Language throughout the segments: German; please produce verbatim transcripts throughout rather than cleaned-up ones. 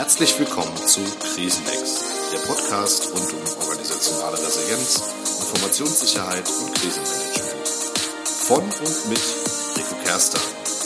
Herzlich willkommen zu Krisennext, der Podcast rund um organisationale Resilienz, Informationssicherheit und Krisenmanagement. Von und mit Rico Kerster.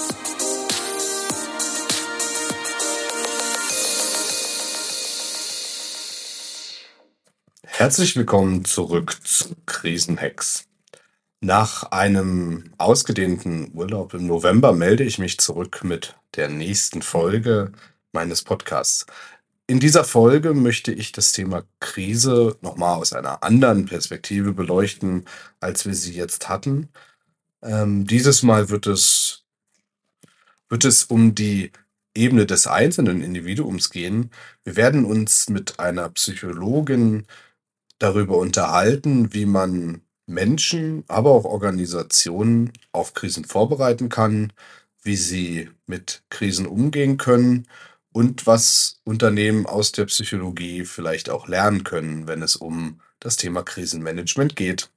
Herzlich willkommen zurück zu Krisenhacks. Nach einem ausgedehnten Urlaub im November melde ich mich zurück mit der nächsten Folge meines Podcasts. In dieser Folge möchte ich das Thema Krise nochmal aus einer anderen Perspektive beleuchten, als wir sie jetzt hatten. Ähm, dieses Mal wird es, wird es um die Ebene des einzelnen Individuums gehen. Wir werden uns mit einer Psychologin darüber unterhalten, wie man Menschen, aber auch Organisationen auf Krisen vorbereiten kann, wie sie mit Krisen umgehen können und was Unternehmen aus der Psychologie vielleicht auch lernen können, wenn es um das Thema Krisenmanagement geht.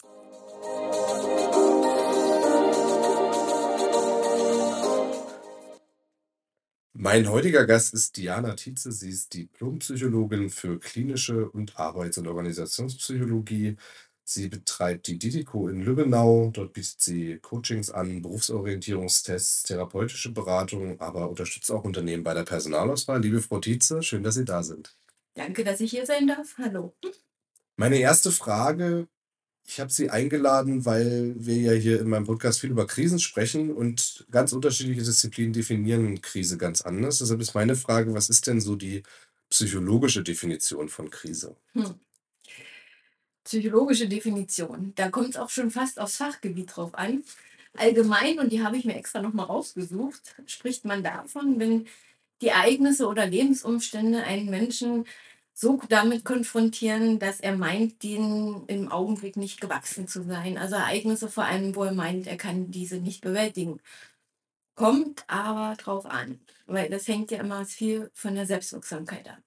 Mein heutiger Gast ist Diana Tietze. Sie ist Diplompsychologin für klinische und Arbeits- und Organisationspsychologie. Sie betreibt die Didiko in Lübbenau. Dort bietet sie Coachings an, Berufsorientierungstests, therapeutische Beratung, aber unterstützt auch Unternehmen bei der Personalauswahl. Liebe Frau Tietze, schön, dass Sie da sind. Danke, dass ich hier sein darf. Hallo. Meine erste Frage: Ich habe Sie eingeladen, weil wir ja hier in meinem Podcast viel über Krisen sprechen und ganz unterschiedliche Disziplinen definieren Krise ganz anders. Deshalb ist meine Frage: Was ist denn so die psychologische Definition von Krise? Hm. Psychologische Definition. Da kommt es auch schon fast aufs Fachgebiet drauf an. Allgemein, und die habe ich mir extra nochmal rausgesucht, spricht man davon, wenn die Ereignisse oder Lebensumstände einen Menschen so damit konfrontieren, dass er meint, denen im Augenblick nicht gewachsen zu sein. Also Ereignisse vor allem, wo er meint, er kann diese nicht bewältigen. Kommt aber drauf an, weil das hängt ja immer viel von der Selbstwirksamkeit ab.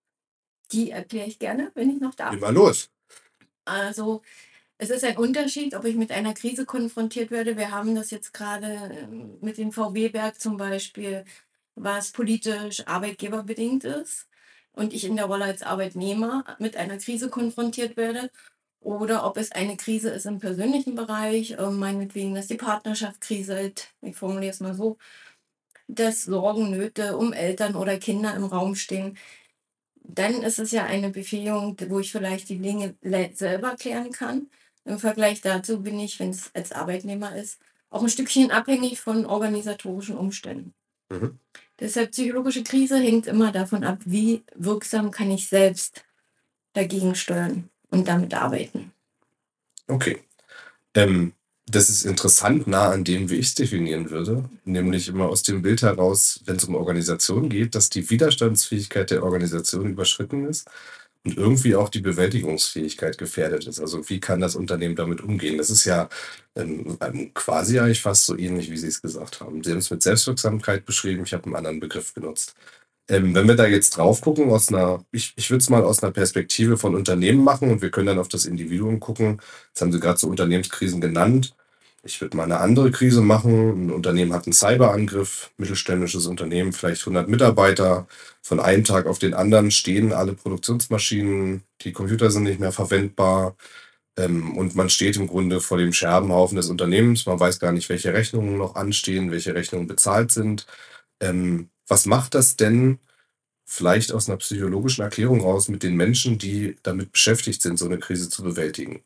Die erkläre ich gerne, wenn ich noch darf. Immer los. Also es ist ein Unterschied, ob ich mit einer Krise konfrontiert werde. Wir haben das jetzt gerade ähm, mit dem V W-Werk zum Beispiel, was politisch arbeitgeberbedingt ist und ich in der Rolle als Arbeitnehmer mit einer Krise konfrontiert werde. Oder ob es eine Krise ist im persönlichen Bereich, äh, meinetwegen, dass die Partnerschaft kriselt, ich formuliere es mal so, dass Sorgen, Nöte um Eltern oder Kinder im Raum stehen. Dann ist es ja eine Befähigung, wo ich vielleicht die Dinge le- selber klären kann. Im Vergleich dazu bin ich, wenn es als Arbeitnehmer ist, auch ein Stückchen abhängig von organisatorischen Umständen. Mhm. Deshalb psychologische Krise hängt immer davon ab, wie wirksam kann ich selbst dagegen steuern und damit arbeiten. Okay. Ähm, das ist interessant nah an dem, wie ich es definieren würde, nämlich immer aus dem Bild heraus, wenn es um Organisation geht, dass die Widerstandsfähigkeit der Organisation überschritten ist und irgendwie auch die Bewältigungsfähigkeit gefährdet ist. Also wie kann das Unternehmen damit umgehen? Das ist ja ähm, ähm, quasi eigentlich fast so ähnlich, wie Sie es gesagt haben. Sie haben es mit Selbstwirksamkeit beschrieben, ich habe einen anderen Begriff benutzt. Ähm, wenn wir da jetzt drauf gucken, aus einer, ich, ich würde es mal aus einer Perspektive von Unternehmen machen und wir können dann auf das Individuum gucken. Jetzt haben Sie gerade so Unternehmenskrisen genannt. Ich würde mal eine andere Krise machen. Ein Unternehmen hat einen Cyberangriff, mittelständisches Unternehmen, vielleicht hundert Mitarbeiter. Von einem Tag auf den anderen stehen alle Produktionsmaschinen, die Computer sind nicht mehr verwendbar. Ähm, und man steht im Grunde vor dem Scherbenhaufen des Unternehmens. Man weiß gar nicht, welche Rechnungen noch anstehen, welche Rechnungen bezahlt sind. Ähm, was macht das denn vielleicht aus einer psychologischen Erklärung raus mit den Menschen, die damit beschäftigt sind, so eine Krise zu bewältigen?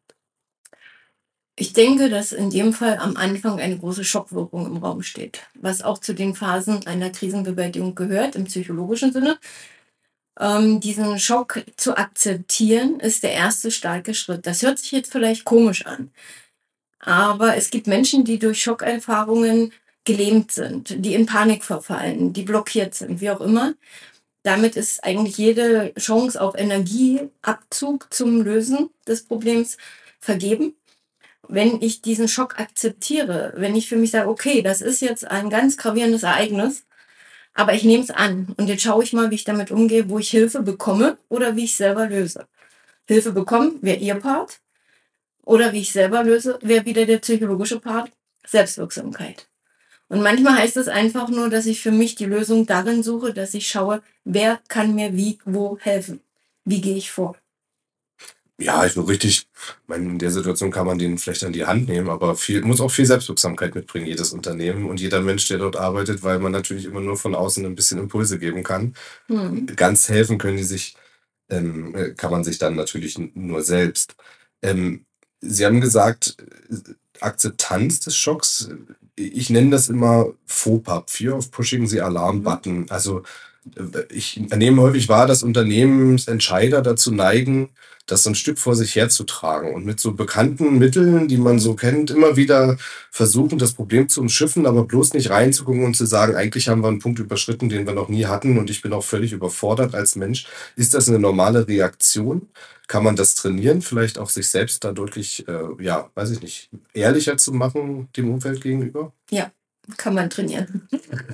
Ich denke, dass in dem Fall am Anfang eine große Schockwirkung im Raum steht, was auch zu den Phasen einer Krisenbewältigung gehört, im psychologischen Sinne. Ähm, diesen Schock zu akzeptieren, ist der erste starke Schritt. Das hört sich jetzt vielleicht komisch an, aber es gibt Menschen, die durch Schockerfahrungen gelähmt sind, die in Panik verfallen, die blockiert sind, wie auch immer. Damit ist eigentlich jede Chance auf Energieabzug zum Lösen des Problems vergeben. Wenn ich diesen Schock akzeptiere, wenn ich für mich sage, okay, das ist jetzt ein ganz gravierendes Ereignis, aber ich nehme es an und jetzt schaue ich mal, wie ich damit umgehe, wo ich Hilfe bekomme oder wie ich selber löse. Hilfe bekommen wäre Ihr Part oder wie ich selber löse, wäre wieder der psychologische Part, Selbstwirksamkeit. Und manchmal heißt es einfach nur, dass ich für mich die Lösung darin suche, dass ich schaue, wer kann mir wie, wo helfen? Wie gehe ich vor? Ja, ich so richtig, ich meine, in der Situation kann man den vielleicht an die Hand nehmen, aber viel muss auch viel Selbstwirksamkeit mitbringen, jedes Unternehmen und jeder Mensch, der dort arbeitet, weil man natürlich immer nur von außen ein bisschen Impulse geben kann. Hm. Ganz helfen können die sich, ähm, äh, kann man sich dann natürlich n- nur selbst. Ähm, Sie haben gesagt, äh, Akzeptanz des Schocks. äh, Ich nenne das immer FOPAP, Fear of Pushing the Alarm Mhm. Button. Also äh, ich nehme häufig wahr, dass Unternehmensentscheider dazu neigen, das so ein Stück vor sich herzutragen und mit so bekannten Mitteln, die man so kennt, immer wieder versuchen, das Problem zu umschiffen, aber bloß nicht reinzugucken und zu sagen, eigentlich haben wir einen Punkt überschritten, den wir noch nie hatten und ich bin auch völlig überfordert als Mensch. Ist das eine normale Reaktion? Kann man das trainieren? Vielleicht auch sich selbst da deutlich, äh, ja, weiß ich nicht, ehrlicher zu machen dem Umfeld gegenüber? Ja, kann man trainieren.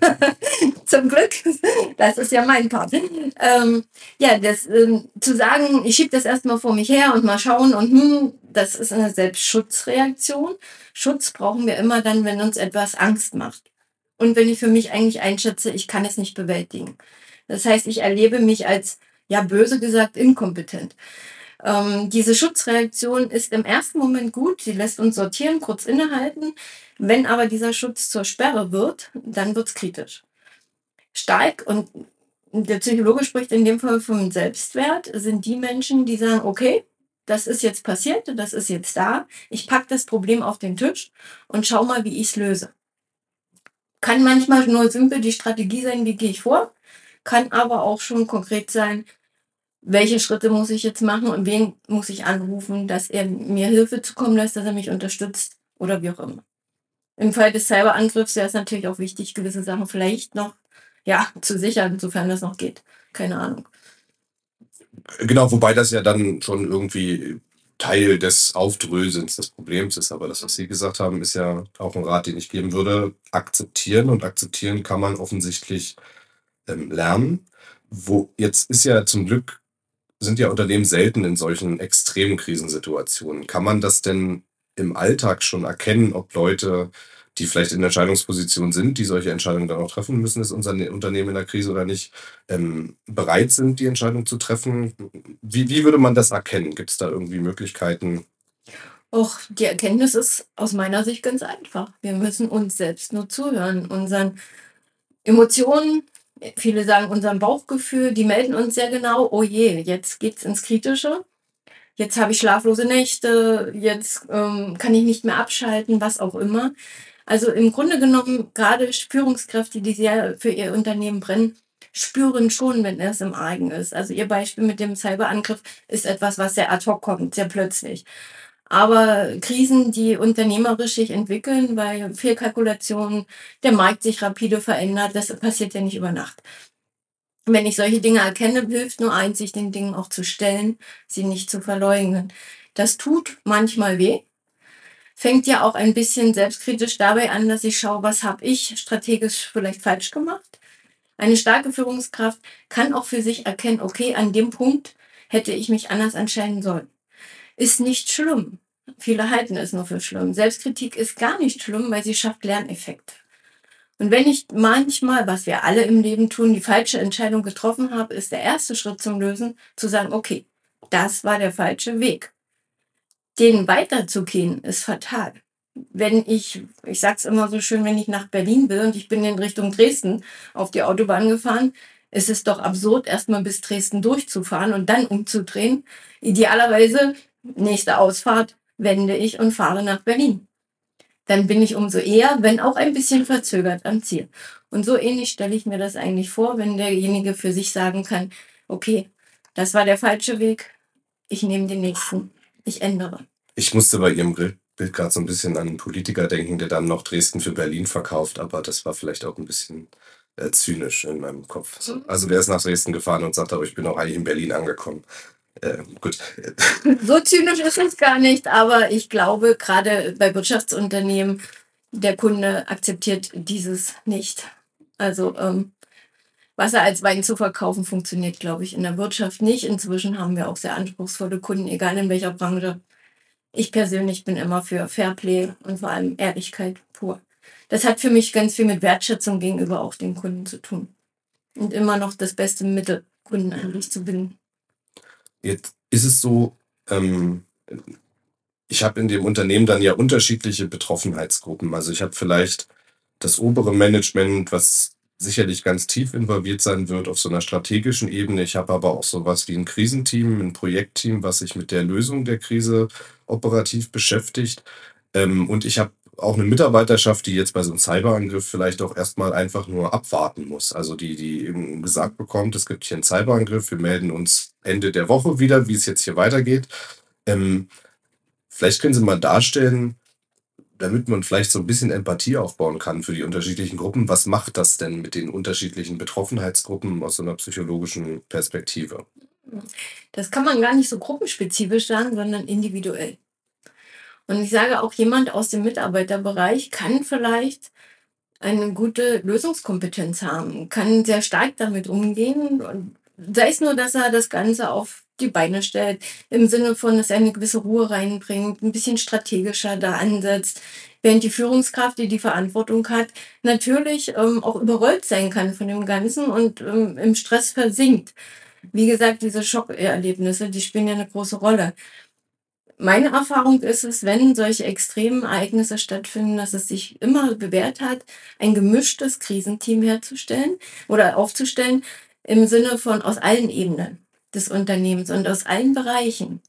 Zum Glück. Das ist ja mein Part. Ähm, ja, das, ähm, zu sagen, ich schiebe das erstmal vor mich her und mal schauen und hm, das ist eine Selbstschutzreaktion. Schutz brauchen wir immer dann, wenn uns etwas Angst macht. Und wenn ich für mich eigentlich einschätze, ich kann es nicht bewältigen. Das heißt, ich erlebe mich als, ja, böse gesagt, inkompetent. Ähm, diese Schutzreaktion ist im ersten Moment gut, sie lässt uns sortieren, kurz innehalten. Wenn aber dieser Schutz zur Sperre wird, dann wird es kritisch. Stark und der Psychologe spricht in dem Fall vom Selbstwert, sind die Menschen, die sagen, okay, das ist jetzt passiert, das ist jetzt da, ich packe das Problem auf den Tisch und schau mal, wie ich es löse. Kann manchmal nur simpel die Strategie sein, wie gehe ich vor, kann aber auch schon konkret sein, welche Schritte muss ich jetzt machen und wen muss ich anrufen, dass er mir Hilfe zukommen lässt, dass er mich unterstützt oder wie auch immer. Im Fall des Cyberangriffs wäre es natürlich auch wichtig, gewisse Sachen vielleicht noch, ja, zu sichern, sofern das noch geht. Keine Ahnung. Genau, wobei das ja dann schon irgendwie Teil des Aufdröselns des Problems ist. Aber das, was Sie gesagt haben, ist ja auch ein Rat, den ich geben würde. Akzeptieren und akzeptieren kann man offensichtlich ähm, lernen. Wo jetzt ist ja zum Glück sind ja Unternehmen selten in solchen extremen Krisensituationen. Kann man das denn im Alltag schon erkennen, ob Leute, die vielleicht in Entscheidungspositionen sind, die solche Entscheidungen dann auch treffen müssen, ist unser Ne- Unternehmen in der Krise oder nicht, ähm, bereit sind, die Entscheidung zu treffen? Wie, wie würde man das erkennen? Gibt es da irgendwie Möglichkeiten? Och, die Erkenntnis ist aus meiner Sicht ganz einfach. Wir müssen uns selbst nur zuhören, unseren Emotionen, viele sagen unserem Bauchgefühl, die melden uns sehr genau, oh je, jetzt geht's ins Kritische. Jetzt habe ich schlaflose Nächte, jetzt ähm, kann ich nicht mehr abschalten, was auch immer. Also im Grunde genommen, gerade Führungskräfte, die sehr für ihr Unternehmen brennen, spüren schon, wenn es im Argen ist. Also Ihr Beispiel mit dem Cyberangriff ist etwas, was sehr ad hoc kommt, sehr plötzlich. Aber Krisen, die unternehmerisch sich entwickeln, weil Fehlkalkulationen, der Markt sich rapide verändert, das passiert ja nicht über Nacht. Wenn ich solche Dinge erkenne, hilft nur eins, sich den Dingen auch zu stellen, sie nicht zu verleugnen. Das tut manchmal weh, fängt ja auch ein bisschen selbstkritisch dabei an, dass ich schaue, was habe ich strategisch vielleicht falsch gemacht. Eine starke Führungskraft kann auch für sich erkennen, okay, an dem Punkt hätte ich mich anders entscheiden sollen. Ist nicht schlimm. Viele halten es nur für schlimm. Selbstkritik ist gar nicht schlimm, weil sie schafft Lerneffekt. Und wenn ich manchmal, was wir alle im Leben tun, die falsche Entscheidung getroffen habe, ist der erste Schritt zum Lösen, zu sagen, okay, das war der falsche Weg. Den weiterzugehen ist fatal. Wenn ich, ich sag's immer so schön, wenn ich nach Berlin will und ich bin in Richtung Dresden auf die Autobahn gefahren, ist es doch absurd, erstmal bis Dresden durchzufahren und dann umzudrehen. Idealerweise, nächste Ausfahrt, wende ich und fahre nach Berlin. Dann bin ich umso eher, wenn auch ein bisschen verzögert, am Ziel. Und so ähnlich stelle ich mir das eigentlich vor, wenn derjenige für sich sagen kann, okay, das war der falsche Weg, ich nehme den nächsten, ich ändere. Ich musste bei Ihrem Bild Bild gerade so ein bisschen an einen Politiker denken, der dann noch Dresden für Berlin verkauft, aber das war vielleicht auch ein bisschen äh, zynisch in meinem Kopf. So. Also der ist nach Dresden gefahren und sagt, aber ich bin auch eigentlich in Berlin angekommen. Äh, gut. So zynisch ist es gar nicht, aber ich glaube, gerade bei Wirtschaftsunternehmen, der Kunde akzeptiert dieses nicht. Also ähm, Wasser als Wein zu verkaufen, funktioniert, glaube ich, in der Wirtschaft nicht. Inzwischen haben wir auch sehr anspruchsvolle Kunden, egal in welcher Branche. Ich persönlich bin immer für Fairplay und vor allem Ehrlichkeit pur. das hat für mich ganz viel mit Wertschätzung gegenüber auch den Kunden zu tun. Und immer noch das beste Mittel, Kunden an sich zu binden. Jetzt ist es so, ähm, ich habe in dem Unternehmen dann ja unterschiedliche Betroffenheitsgruppen. Also ich habe vielleicht das obere Management, was sicherlich ganz tief involviert sein wird auf so einer strategischen Ebene. Ich habe aber auch sowas wie ein Krisenteam, ein Projektteam, was sich mit der Lösung der Krise operativ beschäftigt. Ähm, und ich habe auch eine Mitarbeiterschaft, die jetzt bei so einem Cyberangriff vielleicht auch erstmal einfach nur abwarten muss. Also die, die eben gesagt bekommt, es gibt hier einen Cyberangriff, wir melden uns Ende der Woche wieder, wie es jetzt hier weitergeht. Ähm, Vielleicht können Sie mal darstellen, damit man vielleicht so ein bisschen Empathie aufbauen kann für die unterschiedlichen Gruppen. Was macht das denn mit den unterschiedlichen Betroffenheitsgruppen aus so einer psychologischen Perspektive? Das kann man gar nicht so gruppenspezifisch sagen, sondern individuell. Und ich sage auch, jemand aus dem Mitarbeiterbereich kann vielleicht eine gute Lösungskompetenz haben, kann sehr stark damit umgehen. Und sei es nur, dass er das Ganze auf die Beine stellt, im Sinne von, dass er eine gewisse Ruhe reinbringt, ein bisschen strategischer da ansetzt, während die Führungskraft, die die Verantwortung hat, natürlich ähm, auch überrollt sein kann von dem Ganzen und ähm, im Stress versinkt. Wie gesagt, diese Schockerlebnisse, die spielen ja eine große Rolle. Meine Erfahrung ist es, wenn solche extremen Ereignisse stattfinden, dass es sich immer bewährt hat, ein gemischtes Krisenteam herzustellen oder aufzustellen, im Sinne von aus allen Ebenen des Unternehmens und aus allen Bereichen.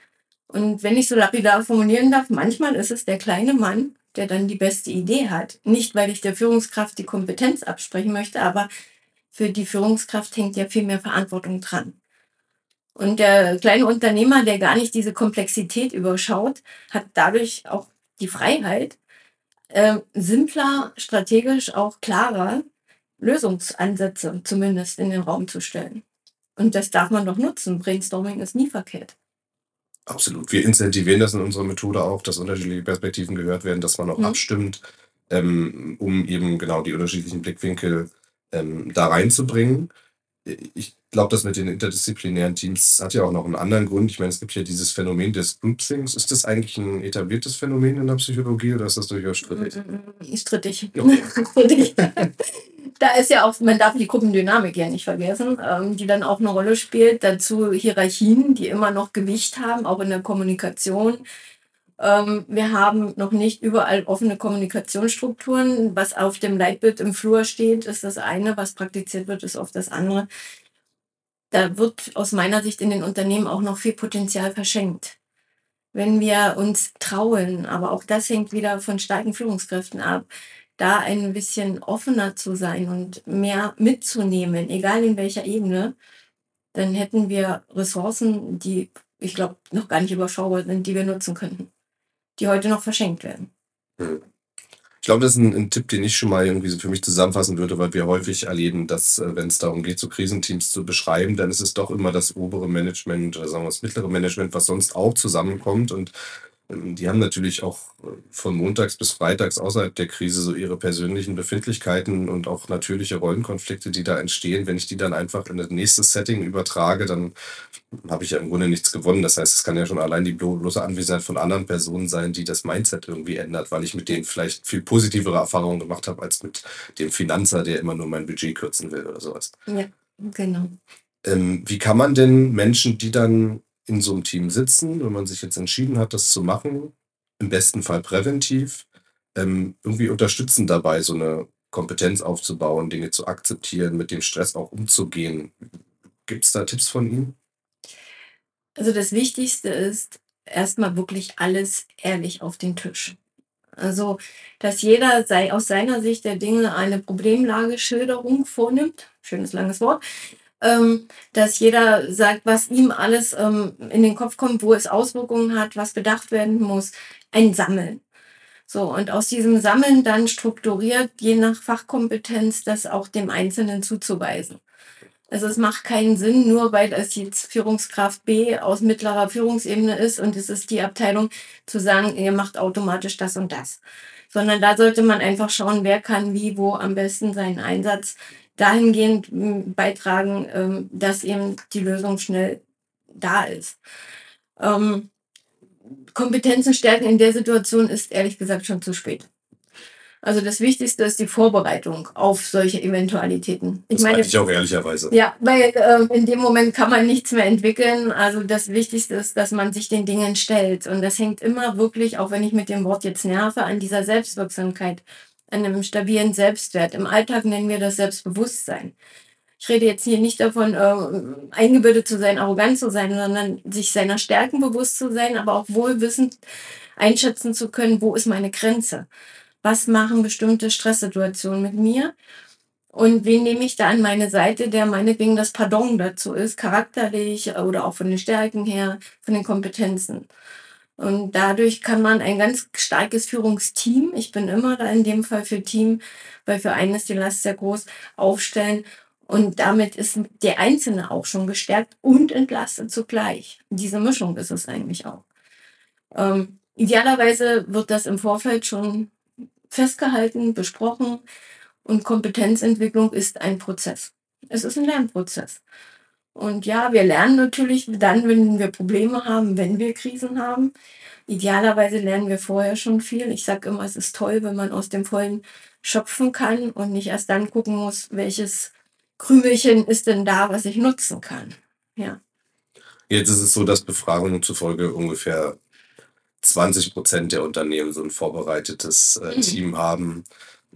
Und wenn ich so lapidar formulieren darf, manchmal ist es der kleine Mann, der dann die beste Idee hat. Nicht, weil ich der Führungskraft die Kompetenz absprechen möchte, aber für die Führungskraft hängt ja viel mehr Verantwortung dran. Und der kleine Unternehmer, der gar nicht diese Komplexität überschaut, hat dadurch auch die Freiheit, äh, simpler, strategisch auch klarer Lösungsansätze zumindest in den Raum zu stellen. Und das darf man doch nutzen. Brainstorming ist nie verkehrt. Absolut. Wir incentivieren das in unserer Methode auch, dass unterschiedliche Perspektiven gehört werden, dass man auch Mhm. abstimmt, ähm, um eben genau die unterschiedlichen Blickwinkel, ähm, da reinzubringen. Ich glaube, das mit den interdisziplinären Teams hat ja auch noch einen anderen Grund. Ich meine, es gibt ja dieses Phänomen des Groupthings. Ist das eigentlich ein etabliertes Phänomen in der Psychologie oder ist das durchaus strittig? Mm, Strittig. Okay. Strittig. Da ist ja auch, man darf die Gruppendynamik ja nicht vergessen, ähm, die dann auch eine Rolle spielt. Dazu Hierarchien, die immer noch Gewicht haben, auch in der Kommunikation. Ähm, wir haben noch nicht überall offene Kommunikationsstrukturen. Was auf dem Leitbild im Flur steht, ist das eine, was praktiziert wird, ist oft das andere. Da wird aus meiner Sicht in den Unternehmen auch noch viel Potenzial verschenkt. Wenn wir uns trauen, aber auch das hängt wieder von starken Führungskräften ab, da ein bisschen offener zu sein und mehr mitzunehmen, egal in welcher Ebene, dann hätten wir Ressourcen, die, ich glaube, noch gar nicht überschaubar sind, die wir nutzen könnten, die heute noch verschenkt werden. Hm. Ich glaube, das ist ein 'n Tipp, den ich schon mal irgendwie so für mich zusammenfassen würde, weil wir häufig erleben, dass, äh, wenn es darum geht, so Krisenteams zu beschreiben, dann ist es doch immer das obere Management oder sagen wir das mittlere Management, was sonst auch zusammenkommt. Und ähm, die haben natürlich auch äh, von montags bis freitags außerhalb der Krise so ihre persönlichen Befindlichkeiten und auch natürliche Rollenkonflikte, die da entstehen. Wenn ich die dann einfach in das nächste Setting übertrage, dann habe ich ja im Grunde nichts gewonnen. Das heißt, es kann ja schon allein die blo bloße Anwesenheit von anderen Personen sein, die das Mindset irgendwie ändert, weil ich mit denen vielleicht viel positivere Erfahrungen gemacht habe als mit dem Finanzer, der immer nur mein Budget kürzen will oder sowas. Ja, genau. Ähm, wie kann man denn Menschen, die dann in so einem Team sitzen, wenn man sich jetzt entschieden hat, das zu machen, im besten Fall präventiv, ähm, irgendwie unterstützen dabei, so eine Kompetenz aufzubauen, Dinge zu akzeptieren, mit dem Stress auch umzugehen? Gibt es da Tipps von Ihnen? Also das Wichtigste ist erstmal wirklich alles ehrlich auf den Tisch. Also, dass jeder sei aus seiner Sicht der Dinge eine Problemlageschilderung vornimmt. Schönes langes Wort. Ähm, dass jeder sagt, was ihm alles ähm, in den Kopf kommt, wo es Auswirkungen hat, was bedacht werden muss. Ein Sammeln. So, und aus diesem Sammeln dann strukturiert, je nach Fachkompetenz, das auch dem Einzelnen zuzuweisen. Also es macht keinen Sinn, nur weil es jetzt Führungskraft B aus mittlerer Führungsebene ist und es ist die Abteilung, zu sagen, ihr macht automatisch das und das. Sondern da sollte man einfach schauen, wer kann wie, wo am besten seinen Einsatz dahingehend m, beitragen, ähm, dass eben die Lösung schnell da ist. Ähm, Kompetenzen stärken in der Situation ist ehrlich gesagt schon zu spät. Also das Wichtigste ist die Vorbereitung auf solche Eventualitäten. Ich Das meine, meine ich auch ehrlicherweise. ja, weil ähm, in dem Moment kann man nichts mehr entwickeln. Also das Wichtigste ist, dass man sich den Dingen stellt. Und das hängt immer wirklich, auch wenn ich mit dem Wort jetzt nerve, an dieser Selbstwirksamkeit, an einem stabilen Selbstwert. Im Alltag nennen wir das Selbstbewusstsein. Ich rede jetzt hier nicht davon, äh, eingebildet zu sein, arrogant zu sein, sondern sich seiner Stärken bewusst zu sein, aber auch wohlwissend einschätzen zu können, wo ist meine Grenze? Was machen bestimmte Stresssituationen mit mir? Und wen nehme ich da an meine Seite, der meinetwegen das Pardon dazu ist, charakterlich oder auch von den Stärken her, von den Kompetenzen. Und dadurch kann man ein ganz starkes Führungsteam, ich bin immer da in dem Fall für Team, weil für einen ist die Last sehr groß, aufstellen. Und damit ist der Einzelne auch schon gestärkt und entlastet zugleich. Diese Mischung ist es eigentlich auch. Ähm, idealerweise wird das im Vorfeld schon festgehalten, besprochen. Und Kompetenzentwicklung ist ein Prozess. Es ist ein Lernprozess. Und ja, wir lernen natürlich dann, wenn wir Probleme haben, wenn wir Krisen haben. Idealerweise lernen wir vorher schon viel. Ich sage immer, es ist toll, wenn man aus dem Vollen schöpfen kann und nicht erst dann gucken muss, welches Krümelchen ist denn da, was ich nutzen kann. Ja. Jetzt ist es so, dass Befragungen zufolge ungefähr zwanzig Prozent der Unternehmen so ein vorbereitetes äh, Mhm. Team haben,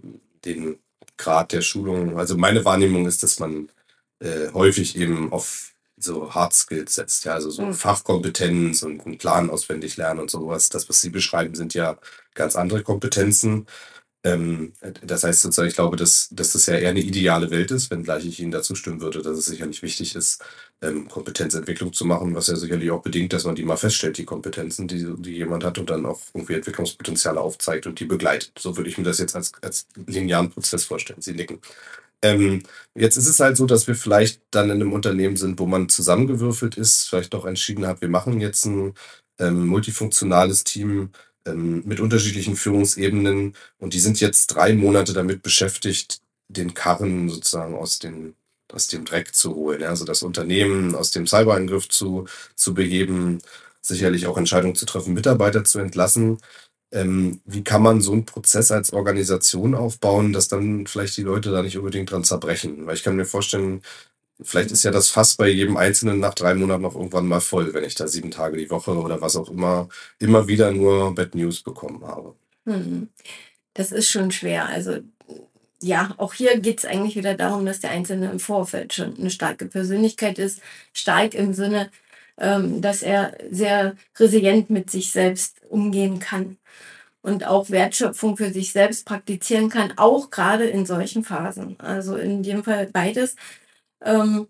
den Grad der Schulung. Also meine Wahrnehmung ist, dass man äh, häufig eben auf so Hard Skills setzt, ja, also so Mhm. Fachkompetenz und einen Plan auswendig lernen und sowas. Das, was Sie beschreiben, sind ja ganz andere Kompetenzen. Ähm, das heißt sozusagen, ich glaube, dass, dass das ja eher eine ideale Welt ist, wenngleich ich Ihnen dazu stimmen würde, dass es sicherlich wichtig ist, ähm, Kompetenzentwicklung zu machen, was ja sicherlich auch bedingt, dass man die mal feststellt, die Kompetenzen, die, die jemand hat und dann auch irgendwie Entwicklungspotenziale aufzeigt und die begleitet. So würde ich mir das jetzt als, als linearen Prozess vorstellen. Sie nicken. Ähm, jetzt ist es halt so, dass wir vielleicht dann in einem Unternehmen sind, wo man zusammengewürfelt ist, vielleicht doch entschieden hat, wir machen jetzt ein ähm, multifunktionales Team ähm, mit unterschiedlichen Führungsebenen und die sind jetzt drei Monate damit beschäftigt, den Karren sozusagen aus dem, aus dem Dreck zu holen. Ja? Also das Unternehmen aus dem Cyberangriff zu, zu beheben, sicherlich auch Entscheidungen zu treffen, Mitarbeiter zu entlassen. Ähm, wie kann man so einen Prozess als Organisation aufbauen, dass dann vielleicht die Leute da nicht unbedingt dran zerbrechen? Weil ich kann mir vorstellen, vielleicht ist ja das Fass bei jedem Einzelnen nach drei Monaten auch irgendwann mal voll, wenn ich da sieben Tage die Woche oder was auch immer immer wieder nur Bad News bekommen habe. Mhm. Das ist schon schwer. Also ja, auch hier geht es eigentlich wieder darum, dass der Einzelne im Vorfeld schon eine starke Persönlichkeit ist. Stark im Sinne, ähm, dass er sehr resilient mit sich selbst umgehen kann und auch Wertschöpfung für sich selbst praktizieren kann, auch gerade in solchen Phasen. Also in dem Fall beides. Ähm,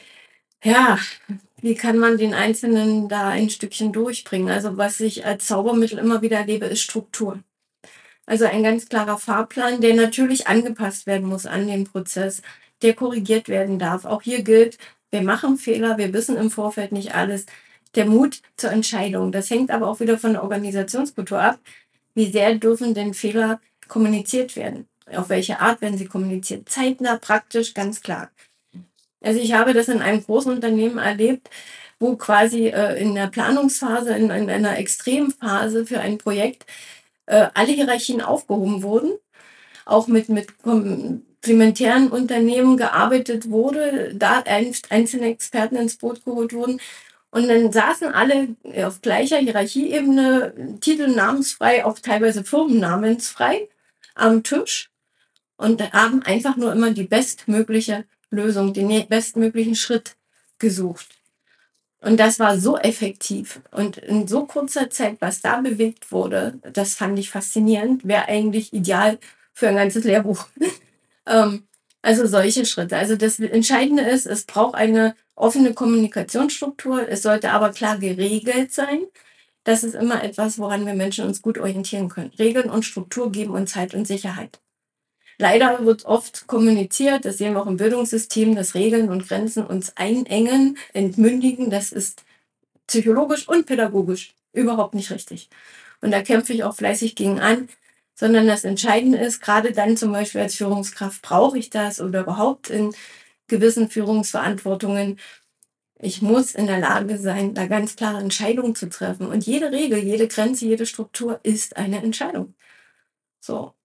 ja, wie kann man den Einzelnen da ein Stückchen durchbringen? Also was ich als Zaubermittel immer wieder erlebe, ist Struktur. Also ein ganz klarer Fahrplan, der natürlich angepasst werden muss an den Prozess, der korrigiert werden darf. Auch hier gilt, wir machen Fehler, wir wissen im Vorfeld nicht alles. Der Mut zur Entscheidung. Das hängt aber auch wieder von der Organisationskultur ab. Wie sehr dürfen denn Fehler kommuniziert werden? Auf welche Art werden sie kommuniziert? Zeitnah, praktisch, ganz klar. Also ich habe das in einem großen Unternehmen erlebt, wo quasi äh, in der Planungsphase, in, in einer Extremphase für ein Projekt äh, alle Hierarchien aufgehoben wurden, auch mit, mit komplementären Unternehmen gearbeitet wurde, da ein, einzelne Experten ins Boot geholt wurden. Und dann saßen alle auf gleicher Hierarchieebene, Titel namensfrei, auch teilweise firmennamensfrei, am Tisch und haben einfach nur immer die bestmögliche Lösung, den bestmöglichen Schritt gesucht. Und das war so effektiv und in so kurzer Zeit, was da bewegt wurde, das fand ich faszinierend. Wäre eigentlich ideal für ein ganzes Lehrbuch. ähm, also solche Schritte. Also das Entscheidende ist, es braucht eine offene Kommunikationsstruktur. Es sollte aber klar geregelt sein. Das ist immer etwas, woran wir Menschen uns gut orientieren können. Regeln und Struktur geben uns Halt und Sicherheit. Leider wird oft kommuniziert, das sehen wir auch im Bildungssystem, dass Regeln und Grenzen uns einengen, entmündigen. Das ist psychologisch und pädagogisch überhaupt nicht richtig. Und da kämpfe ich auch fleißig gegen an, sondern das Entscheidende ist, gerade dann zum Beispiel als Führungskraft, brauche ich das oder überhaupt in gewissen Führungsverantwortungen. Ich muss in der Lage sein, da ganz klare Entscheidungen zu treffen. Und jede Regel, jede Grenze, jede Struktur ist eine Entscheidung. So.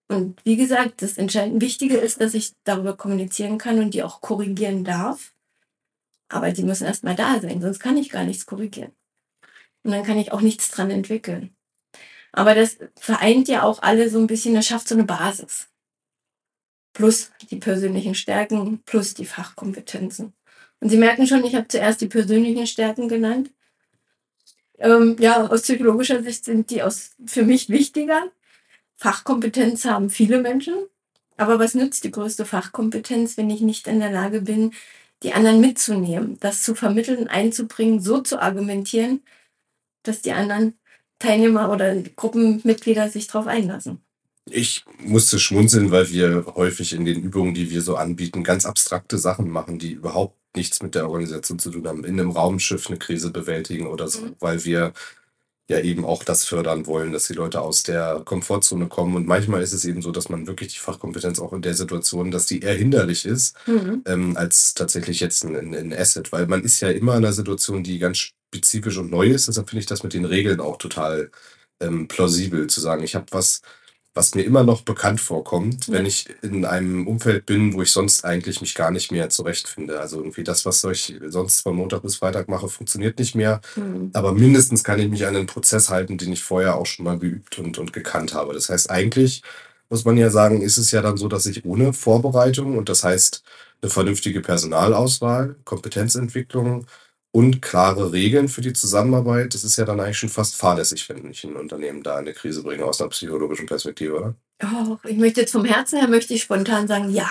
Und wie gesagt, das entscheidend Wichtige ist, dass ich darüber kommunizieren kann und die auch korrigieren darf. Aber die müssen erst mal da sein, sonst kann ich gar nichts korrigieren. Und dann kann ich auch nichts dran entwickeln. Aber das vereint ja auch alle so ein bisschen, das schafft so eine Basis. Plus die persönlichen Stärken, plus die Fachkompetenzen. Und Sie merken schon, ich habe zuerst die persönlichen Stärken genannt. Ähm, ja, aus psychologischer Sicht sind die aus für mich wichtiger. Fachkompetenz haben viele Menschen, aber was nützt die größte Fachkompetenz, wenn ich nicht in der Lage bin, die anderen mitzunehmen, das zu vermitteln, einzubringen, so zu argumentieren, dass die anderen Teilnehmer oder Gruppenmitglieder sich drauf einlassen. Ich musste schmunzeln, weil wir häufig in den Übungen, die wir so anbieten, ganz abstrakte Sachen machen, die überhaupt nichts mit der Organisation zu tun haben. In einem Raumschiff eine Krise bewältigen oder so, Mhm. weil wir ja eben auch das fördern wollen, dass die Leute aus der Komfortzone kommen. Und manchmal ist es eben so, dass man wirklich die Fachkompetenz auch in der Situation, dass die eher hinderlich ist, Mhm. ähm, als tatsächlich jetzt ein, ein, ein Asset. Weil man ist ja immer in einer Situation, die ganz spezifisch und neu ist. Deshalb finde ich das mit den Regeln auch total ähm, plausibel, zu sagen, ich habe was, was mir immer noch bekannt vorkommt, Ja. wenn ich in einem Umfeld bin, wo ich sonst eigentlich mich gar nicht mehr zurechtfinde. Also irgendwie das, was ich sonst von Montag bis Freitag mache, funktioniert nicht mehr. Mhm. Aber mindestens kann ich mich an einen Prozess halten, den ich vorher auch schon mal geübt und, und gekannt habe. Das heißt, eigentlich muss man ja sagen, ist es ja dann so, dass ich ohne Vorbereitung, und das heißt eine vernünftige Personalauswahl, Kompetenzentwicklung und klare Regeln für die Zusammenarbeit, das ist ja dann eigentlich schon fast fahrlässig, wenn ich ein Unternehmen da in eine Krise bringe, aus einer psychologischen Perspektive, oder? Oh, ich möchte jetzt vom Herzen her möchte ich spontan sagen, ja.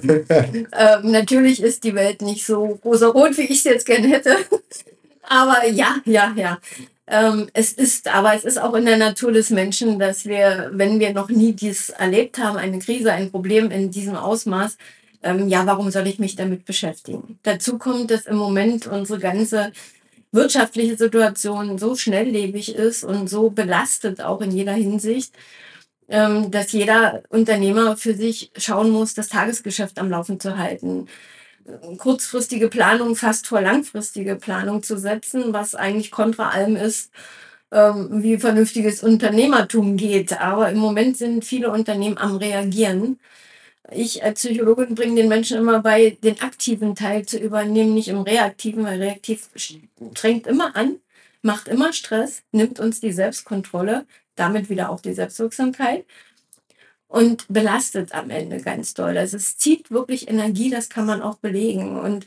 Ähm, natürlich ist die Welt nicht so rosarot, wie ich es jetzt gerne hätte. Aber ja, ja, ja. Ähm, es ist, aber es ist auch in der Natur des Menschen, dass wir, wenn wir noch nie dies erlebt haben, eine Krise, ein Problem in diesem Ausmaß, ähm, ja, warum soll ich mich damit beschäftigen? Dazu kommt, dass im Moment unsere ganze wirtschaftliche Situation so schnelllebig ist und so belastet auch in jeder Hinsicht, ähm, dass jeder Unternehmer für sich schauen muss, das Tagesgeschäft am Laufen zu halten, äh, kurzfristige Planung fast vor langfristige Planung zu setzen, was eigentlich kontra allem ist, ähm, wie vernünftiges Unternehmertum geht. Aber im Moment sind viele Unternehmen am Reagieren. Ich als Psychologin bringe den Menschen immer bei, den aktiven Teil zu übernehmen, nicht im reaktiven, weil reaktiv strengt immer an, macht immer Stress, nimmt uns die Selbstkontrolle, damit wieder auch die Selbstwirksamkeit und belastet am Ende ganz doll. Also es zieht wirklich Energie, das kann man auch belegen. Und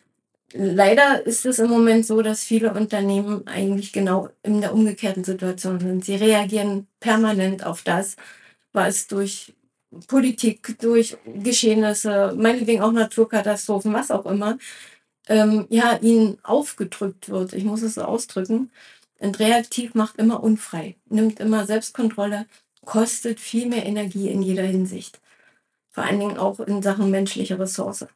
leider ist es im Moment so, dass viele Unternehmen eigentlich genau in der umgekehrten Situation sind. Sie reagieren permanent auf das, was durch Politik, durch Geschehnisse, meinetwegen auch Naturkatastrophen, was auch immer, ähm, ja, ihnen aufgedrückt wird. Ich muss es so ausdrücken. Und reaktiv macht immer unfrei, nimmt immer Selbstkontrolle, kostet viel mehr Energie in jeder Hinsicht. Vor allen Dingen auch in Sachen menschliche Ressource.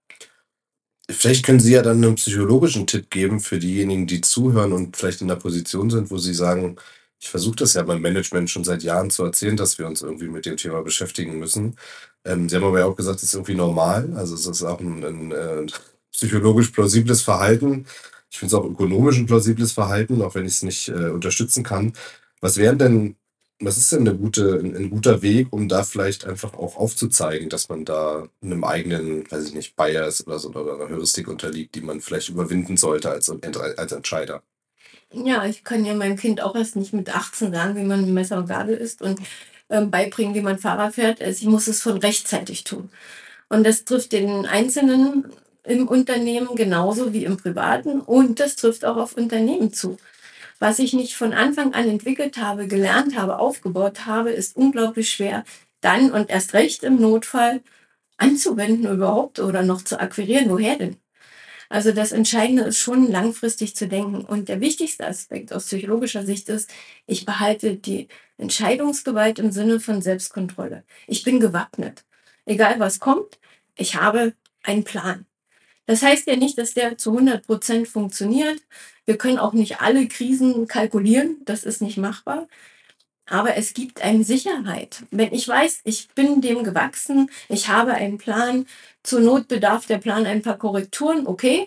Vielleicht können Sie ja dann einen psychologischen Tipp geben für diejenigen, die zuhören und vielleicht in der Position sind, wo sie sagen, ich versuche das ja beim Management schon seit Jahren zu erzählen, dass wir uns irgendwie mit dem Thema beschäftigen müssen. Ähm, Sie haben aber ja auch gesagt, es ist irgendwie normal. Also es ist auch ein, ein äh, psychologisch plausibles Verhalten. Ich finde es auch ökonomisch ein plausibles Verhalten, auch wenn ich es nicht äh, unterstützen kann. Was wären denn Was ist denn 'ne gute 'n 'n guter Weg, um da vielleicht einfach auch aufzuzeigen, dass man da 'nem eigenen, weiß ich nicht, Bias oder so oder 'ner Heuristik unterliegt, die man vielleicht überwinden sollte als Ent als Entscheider? Ja, ich kann ja meinem Kind auch erst nicht mit achtzehn sagen, wie man Messer und Gabel isst und ähm, beibringen, wie man Fahrrad fährt. Also ich muss es schon rechtzeitig tun. Und das trifft den Einzelnen im Unternehmen genauso wie im Privaten und das trifft auch auf Unternehmen zu. Was ich nicht von Anfang an entwickelt habe, gelernt habe, aufgebaut habe, ist unglaublich schwer, dann und erst recht im Notfall anzuwenden überhaupt oder noch zu akquirieren. Woher denn? Also das Entscheidende ist schon langfristig zu denken. Und der wichtigste Aspekt aus psychologischer Sicht ist, ich behalte die Entscheidungsgewalt im Sinne von Selbstkontrolle. Ich bin gewappnet. Egal was kommt, ich habe einen Plan. Das heißt ja nicht, dass der zu hundert Prozent funktioniert. Wir können auch nicht alle Krisen kalkulieren. Das ist nicht machbar. Aber es gibt eine Sicherheit. Wenn ich weiß, ich bin dem gewachsen, ich habe einen Plan, zur Not bedarf der Plan ein paar Korrekturen, okay,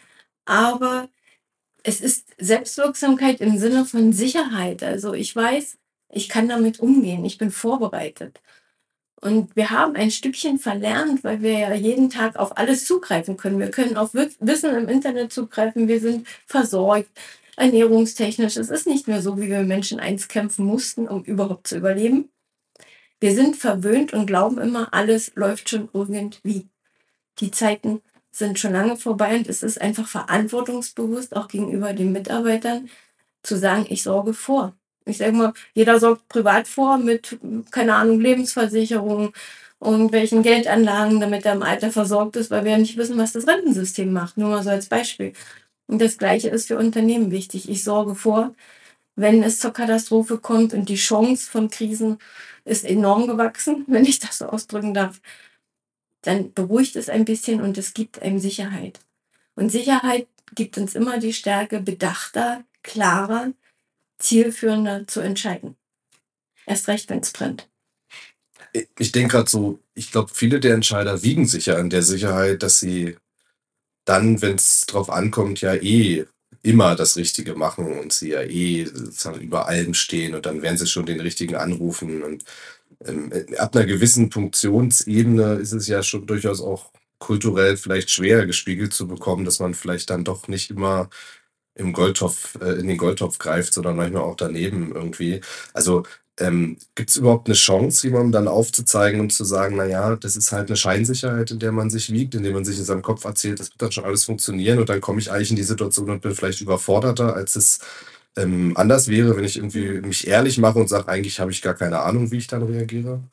aber es ist Selbstwirksamkeit im Sinne von Sicherheit. Also ich weiß, ich kann damit umgehen, ich bin vorbereitet. Und wir haben ein Stückchen verlernt, weil wir ja jeden Tag auf alles zugreifen können. Wir können auf Wi- Wissen im Internet zugreifen, wir sind versorgt, ernährungstechnisch. Es ist nicht mehr so, wie wir Menschen einst kämpfen mussten, um überhaupt zu überleben. Wir sind verwöhnt und glauben immer, alles läuft schon irgendwie. Die Zeiten sind schon lange vorbei und es ist einfach verantwortungsbewusst, auch gegenüber den Mitarbeitern, zu sagen, ich sorge vor. Ich sage mal, jeder sorgt privat vor mit, keine Ahnung, Lebensversicherung und welchen Geldanlagen, damit er im Alter versorgt ist, weil wir ja nicht wissen, was das Rentensystem macht. Nur mal so als Beispiel. Und das Gleiche ist für Unternehmen wichtig. Ich sorge vor, wenn es zur Katastrophe kommt und die Chance von Krisen ist enorm gewachsen, wenn ich das so ausdrücken darf, dann beruhigt es ein bisschen und es gibt einem Sicherheit. Und Sicherheit gibt uns immer die Stärke, bedachter, klarer, zielführender zu entscheiden. Erst recht, wenn es brennt. Ich denke gerade so, ich glaube, viele der Entscheider wiegen sich ja in der Sicherheit, dass sie dann, wenn es drauf ankommt, ja eh immer das Richtige machen und sie ja eh sozusagen über allem stehen und dann werden sie schon den Richtigen anrufen. Und ähm, ab einer gewissen Funktionsebene ist es ja schon durchaus auch kulturell vielleicht schwer gespiegelt zu bekommen, dass man vielleicht dann doch nicht immer im Goldtopf, äh, in den Goldtopf greift, sondern manchmal auch daneben irgendwie. Also ähm, gibt es überhaupt eine Chance, jemandem dann aufzuzeigen und zu sagen, naja, das ist halt eine Scheinsicherheit, in der man sich wiegt, in der man sich in seinem Kopf erzählt, das wird dann schon alles funktionieren und dann komme ich eigentlich in die Situation und bin vielleicht überforderter, als es ähm, anders wäre, wenn ich irgendwie mich ehrlich mache und sage, eigentlich habe ich gar keine Ahnung, wie ich dann reagiere?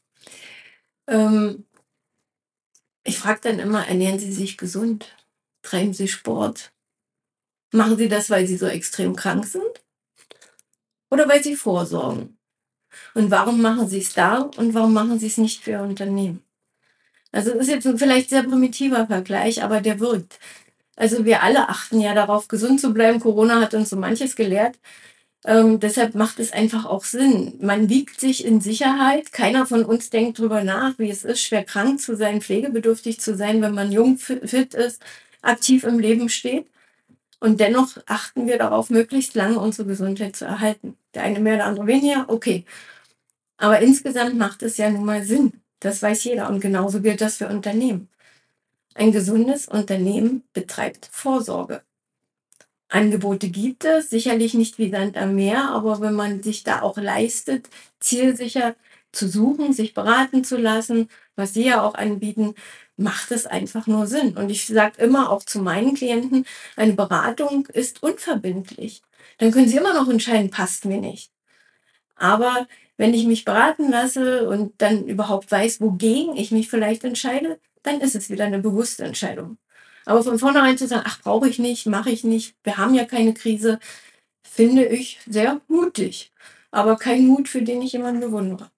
Ähm, ich frage dann immer, ernähren Sie sich gesund? Treiben Sie Sport? Machen Sie das, weil Sie so extrem krank sind? Oder weil Sie vorsorgen? Und warum machen Sie es da und warum machen Sie es nicht für Ihr Unternehmen? Also das ist jetzt ein vielleicht sehr primitiver Vergleich, aber der wirkt. Also wir alle achten ja darauf, gesund zu bleiben. Corona hat uns so manches gelehrt. Ähm, deshalb macht es einfach auch Sinn. Man wiegt sich in Sicherheit. Keiner von uns denkt drüber nach, wie es ist, schwer krank zu sein, pflegebedürftig zu sein, wenn man jung, fi- fit ist, aktiv im Leben steht. Und dennoch achten wir darauf, möglichst lange unsere Gesundheit zu erhalten. Der eine mehr, der andere weniger, okay. Aber insgesamt macht es ja nun mal Sinn. Das weiß jeder. Und genauso gilt das für Unternehmen. Ein gesundes Unternehmen betreibt Vorsorge. Angebote gibt es, sicherlich nicht wie Sand am Meer, aber wenn man sich da auch leistet, zielsicher zu suchen, sich beraten zu lassen, was Sie ja auch anbieten, macht es einfach nur Sinn. Und ich sage immer auch zu meinen Klienten, eine Beratung ist unverbindlich. Dann können Sie immer noch entscheiden, passt mir nicht. Aber wenn ich mich beraten lasse und dann überhaupt weiß, wogegen ich mich vielleicht entscheide, dann ist es wieder eine bewusste Entscheidung. Aber von vornherein zu sagen, ach, brauche ich nicht, mache ich nicht, wir haben ja keine Krise, finde ich sehr mutig. Aber kein Mut, für den ich jemanden bewundere.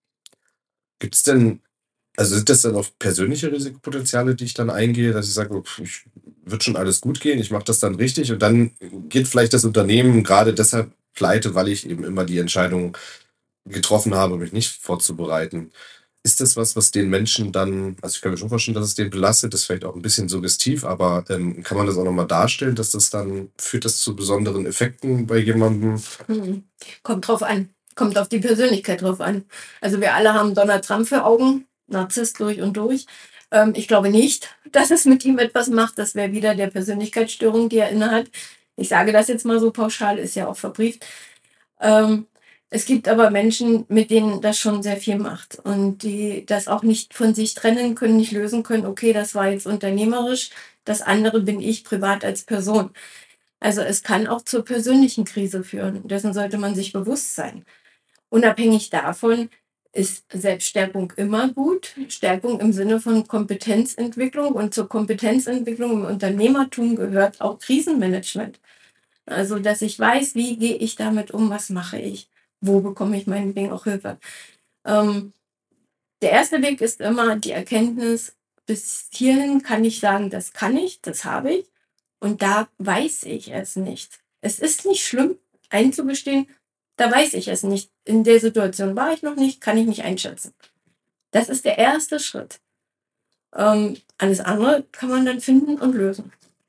Gibt es denn, also sind das dann auch persönliche Risikopotenziale, die ich dann eingehe, dass ich sage, okay, ich wird schon alles gut gehen, ich mache das dann richtig und dann geht vielleicht das Unternehmen gerade deshalb pleite, weil ich eben immer die Entscheidung getroffen habe, mich nicht vorzubereiten. Ist das was, was den Menschen dann, also ich kann mir schon vorstellen, dass es den belastet, das ist vielleicht auch ein bisschen suggestiv, aber ähm, kann man das auch nochmal darstellen, dass das dann, führt das zu besonderen Effekten bei jemandem? Hm. Kommt drauf an. Kommt auf die Persönlichkeit drauf an. Also wir alle haben Donald Trump für Augen, Narzisst durch und durch. Ähm, ich glaube nicht, dass es mit ihm etwas macht. Das wäre wieder der Persönlichkeitsstörung, die er innehat. Ich sage das jetzt mal so pauschal, ist ja auch verbrieft. Ähm, es gibt aber Menschen, mit denen das schon sehr viel macht und die das auch nicht von sich trennen können, nicht lösen können. Okay, das war jetzt unternehmerisch, das andere bin ich privat als Person. Also es kann auch zur persönlichen Krise führen. Dessen sollte man sich bewusst sein. Unabhängig davon ist Selbststärkung immer gut. Stärkung im Sinne von Kompetenzentwicklung und zur Kompetenzentwicklung im Unternehmertum gehört auch Krisenmanagement. Also, dass ich weiß, wie gehe ich damit um, was mache ich, wo bekomme ich meinetwegen auch Hilfe. Ähm, der erste Weg ist immer die Erkenntnis, bis hierhin kann ich sagen, das kann ich, das habe ich und da weiß ich es nicht. Es ist nicht schlimm einzugestehen, da weiß ich es nicht. In der Situation war ich noch nicht, kann ich nicht einschätzen. Das ist der erste Schritt. Ähm, alles andere kann man dann finden und lösen.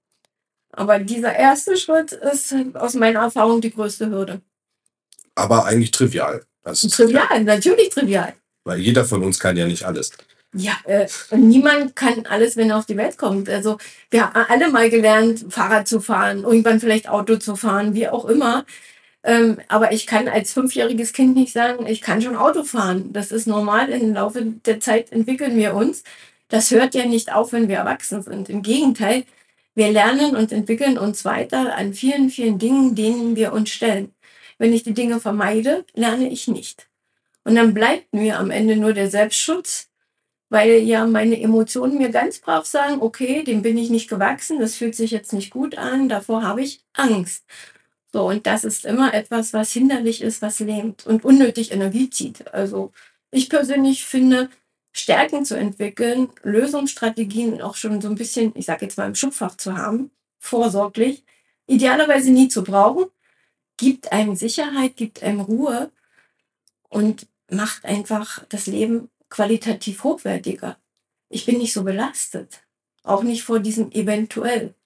Aber dieser erste Schritt ist aus meiner Erfahrung die größte Hürde. Aber eigentlich trivial. Das ist ja, Trivial, natürlich trivial. Weil jeder von uns kann ja nicht alles. Ja, äh, und niemand kann alles, wenn er auf die Welt kommt. Also wir haben alle mal gelernt, Fahrrad zu fahren, irgendwann vielleicht Auto zu fahren, wie auch immer. Ähm, aber ich kann als fünfjähriges Kind nicht sagen, ich kann schon Auto fahren. Das ist normal. Im Laufe der Zeit entwickeln wir uns. Das hört ja nicht auf, wenn wir erwachsen sind. Im Gegenteil, wir lernen und entwickeln uns weiter an vielen, vielen Dingen, denen wir uns stellen. Wenn ich die Dinge vermeide, lerne ich nicht. Und dann bleibt mir am Ende nur der Selbstschutz, weil ja meine Emotionen mir ganz brav sagen, okay, dem bin ich nicht gewachsen, das fühlt sich jetzt nicht gut an, davor habe ich Angst. So, und das ist immer etwas, was hinderlich ist, was lähmt und unnötig Energie zieht. Also ich persönlich finde, Stärken zu entwickeln, Lösungsstrategien auch schon so ein bisschen, ich sage jetzt mal im Schubfach zu haben, vorsorglich, idealerweise nie zu brauchen, gibt einem Sicherheit, gibt einem Ruhe und macht einfach das Leben qualitativ hochwertiger. Ich bin nicht so belastet. Auch nicht vor diesem eventuell.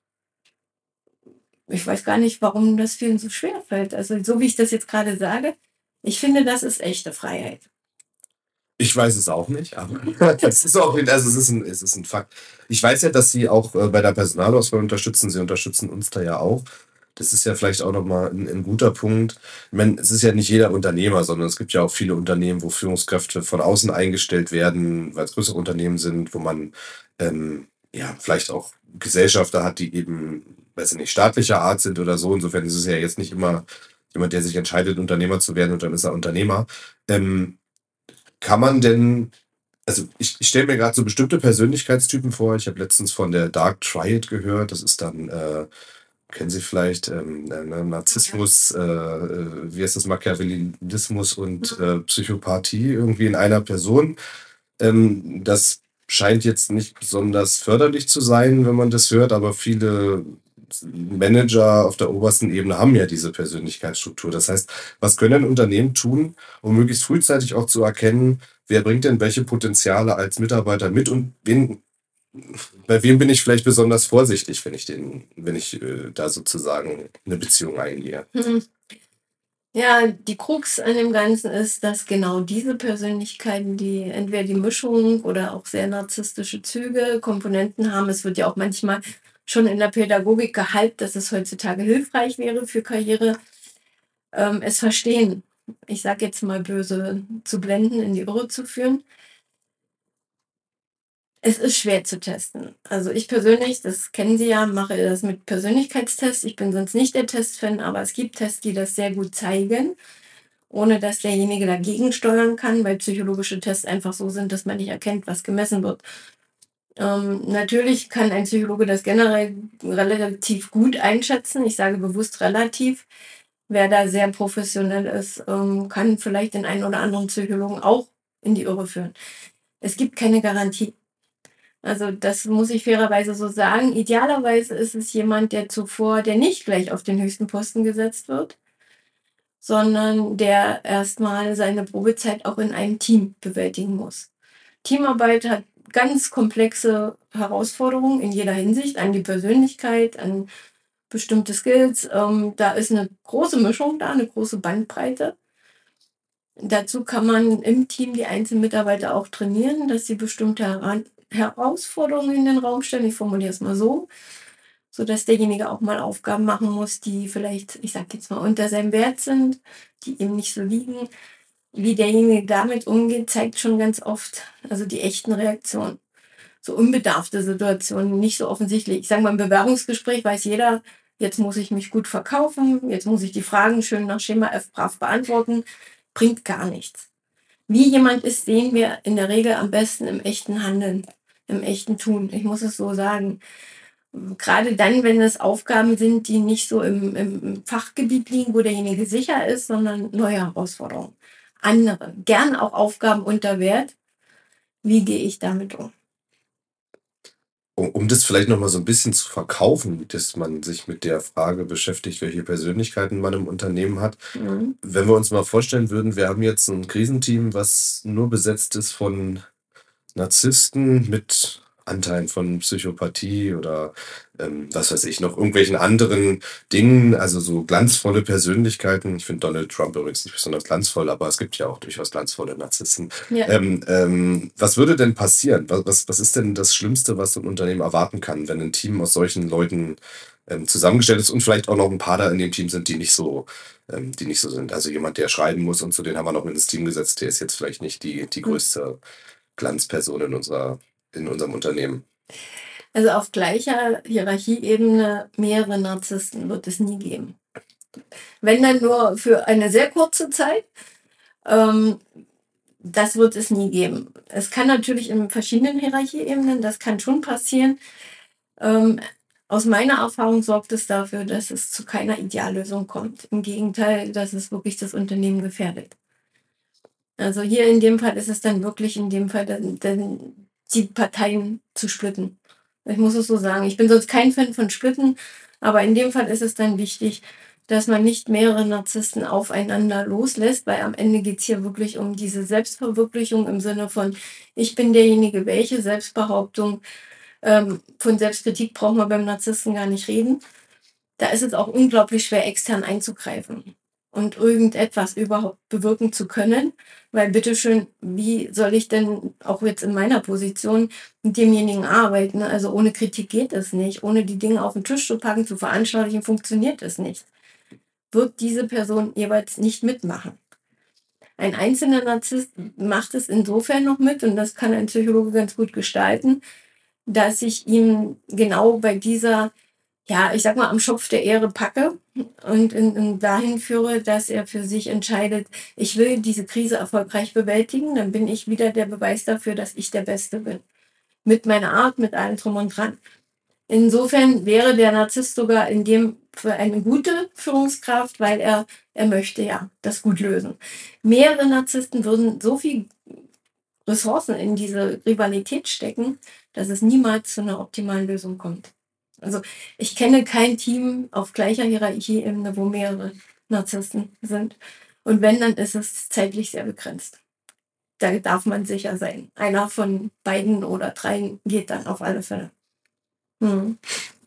Ich weiß gar nicht, warum das vielen so schwer fällt. Also so wie ich das jetzt gerade sage, ich finde, das ist echte Freiheit. Ich weiß es auch nicht, aber es ist auch, also es ist ein, es ist ein Fakt. Ich weiß ja, dass Sie auch äh, bei der Personalauswahl unterstützen. Sie unterstützen uns da ja auch. Das ist ja vielleicht auch nochmal ein, ein guter Punkt. Ich meine, es ist ja nicht jeder Unternehmer, sondern es gibt ja auch viele Unternehmen, wo Führungskräfte von außen eingestellt werden, weil es größere Unternehmen sind, wo man ähm, ja vielleicht auch Gesellschafter hat, die eben, weiß ich nicht, staatlicher Art sind oder so. Insofern ist es ja jetzt nicht immer jemand, der sich entscheidet, Unternehmer zu werden und dann ist er Unternehmer. Ähm, kann man denn, also ich, ich stelle mir gerade so bestimmte Persönlichkeitstypen vor. Ich habe letztens von der Dark Triad gehört. Das ist dann, äh, kennen Sie vielleicht, ähm, äh, ne, Narzissmus, äh, äh, wie heißt das, Machiavellinismus und äh, Psychopathie irgendwie in einer Person. Ähm, das scheint jetzt nicht besonders förderlich zu sein, wenn man das hört, aber viele Manager auf der obersten Ebene haben ja diese Persönlichkeitsstruktur. Das heißt, was können Unternehmen tun, um möglichst frühzeitig auch zu erkennen, wer bringt denn welche Potenziale als Mitarbeiter mit und wen, bei wem bin ich vielleicht besonders vorsichtig, wenn ich den, wenn ich äh, da sozusagen eine Beziehung eingehe. Hm. Ja, die Krux an dem Ganzen ist, dass genau diese Persönlichkeiten, die entweder die Mischung oder auch sehr narzisstische Züge, Komponenten haben, es wird ja auch manchmal schon in der Pädagogik gehypt, dass es heutzutage hilfreich wäre für Karriere, ähm, es verstehen, ich sage jetzt mal böse, zu blenden, in die Irre zu führen. Es ist schwer zu testen. Also ich persönlich, das kennen Sie ja, mache das mit Persönlichkeitstests. Ich bin sonst nicht der Testfan, aber es gibt Tests, die das sehr gut zeigen, ohne dass derjenige dagegen steuern kann, weil psychologische Tests einfach so sind, dass man nicht erkennt, was gemessen wird. Ähm, natürlich kann ein Psychologe das generell relativ gut einschätzen. Ich sage bewusst relativ. Wer da sehr professionell ist, ähm, kann vielleicht den einen oder anderen Psychologen auch in die Irre führen. Es gibt keine Garantie. Also das muss ich fairerweise so sagen. Idealerweise ist es jemand, der zuvor, der nicht gleich auf den höchsten Posten gesetzt wird, sondern der erstmal seine Probezeit auch in einem Team bewältigen muss. Teamarbeit hat ganz komplexe Herausforderungen in jeder Hinsicht, an die Persönlichkeit, an bestimmte Skills. Ähm, da ist eine große Mischung da, eine große Bandbreite. Dazu kann man im Team die einzelnen Mitarbeiter auch trainieren, dass sie bestimmte Heran Herausforderungen in den Raum stellen. Ich formuliere es mal so, sodass derjenige auch mal Aufgaben machen muss, die vielleicht, ich sage jetzt mal, unter seinem Wert sind, die ihm nicht so liegen. Wie derjenige damit umgeht, zeigt schon ganz oft, also die echten Reaktionen. So unbedarfte Situationen, nicht so offensichtlich. Ich sage mal, im Bewerbungsgespräch weiß jeder, jetzt muss ich mich gut verkaufen, jetzt muss ich die Fragen schön nach Schema F brav beantworten, bringt gar nichts. Wie jemand ist, sehen wir in der Regel am besten im echten Handeln, im echten Tun. Ich muss es so sagen. Gerade dann, wenn es Aufgaben sind, die nicht so im, im Fachgebiet liegen, wo derjenige sicher ist, sondern neue Herausforderungen. Andere, gern auch Aufgaben unter Wert. Wie gehe ich damit um? Um, um das vielleicht nochmal so ein bisschen zu verkaufen, dass man sich mit der Frage beschäftigt, welche Persönlichkeiten man im Unternehmen hat. Mhm. Wenn wir uns mal vorstellen würden, wir haben jetzt ein Krisenteam, was nur besetzt ist von Narzissten mit Anteilen von Psychopathie oder ähm, was weiß ich, noch irgendwelchen anderen Dingen, also so glanzvolle Persönlichkeiten. Ich finde Donald Trump übrigens nicht besonders glanzvoll, aber es gibt ja auch durchaus glanzvolle Narzissten. Ja. Ähm, ähm, was würde denn passieren? Was, was, was ist denn das Schlimmste, was so ein Unternehmen erwarten kann, wenn ein Team aus solchen Leuten ähm, zusammengestellt ist und vielleicht auch noch ein paar da in dem Team sind, die nicht so, ähm, die nicht so sind. Also jemand, der schreiben muss und so, den haben wir noch mit ins Team gesetzt, der ist jetzt vielleicht nicht die, die Hm. größte Glanzperson in unserer, in unserem Unternehmen. Also auf gleicher Hierarchieebene mehrere Narzissten wird es nie geben. Wenn dann nur für eine sehr kurze Zeit. Ähm, das wird es nie geben. Es kann natürlich in verschiedenen Hierarchieebenen, das kann schon passieren. Ähm, aus meiner Erfahrung sorgt es dafür, dass es zu keiner Ideallösung kommt. Im Gegenteil, dass es wirklich das Unternehmen gefährdet. Also hier in dem Fall ist es dann wirklich in dem Fall dann, dann die Parteien zu splitten. Ich muss es so sagen. Ich bin sonst kein Fan von Splitten, aber in dem Fall ist es dann wichtig, dass man nicht mehrere Narzissten aufeinander loslässt, weil am Ende geht es hier wirklich um diese Selbstverwirklichung im Sinne von, ich bin derjenige, welche Selbstbehauptung. Ähm, von Selbstkritik brauchen wir beim Narzissten gar nicht reden. Da ist es auch unglaublich schwer, extern einzugreifen und irgendetwas überhaupt bewirken zu können. Weil bitteschön, wie soll ich denn auch jetzt in meiner Position mit demjenigen arbeiten? Also ohne Kritik geht es nicht. Ohne die Dinge auf den Tisch zu packen, zu veranschaulichen, funktioniert es nicht. Wird diese Person jeweils nicht mitmachen. Ein einzelner Narzisst macht es insofern noch mit, und das kann ein Psychologe ganz gut gestalten, dass ich ihm genau bei dieser, ja, ich sag mal, am Schopf der Ehre packe und, in, in dahin führe, dass er für sich entscheidet, ich will diese Krise erfolgreich bewältigen, dann bin ich wieder der Beweis dafür, dass ich der Beste bin. Mit meiner Art, mit allem drum und dran. Insofern wäre der Narzisst sogar in dem für eine gute Führungskraft, weil er, er möchte ja das gut lösen. Mehrere Narzissten würden so viel Ressourcen in diese Rivalität stecken, dass es niemals zu einer optimalen Lösung kommt. Also ich kenne kein Team auf gleicher Hierarchieebene, wo mehrere Narzissten sind. Und wenn, dann ist es zeitlich sehr begrenzt. Da darf man sicher sein. Einer von beiden oder dreien geht dann auf alle Fälle. Hm.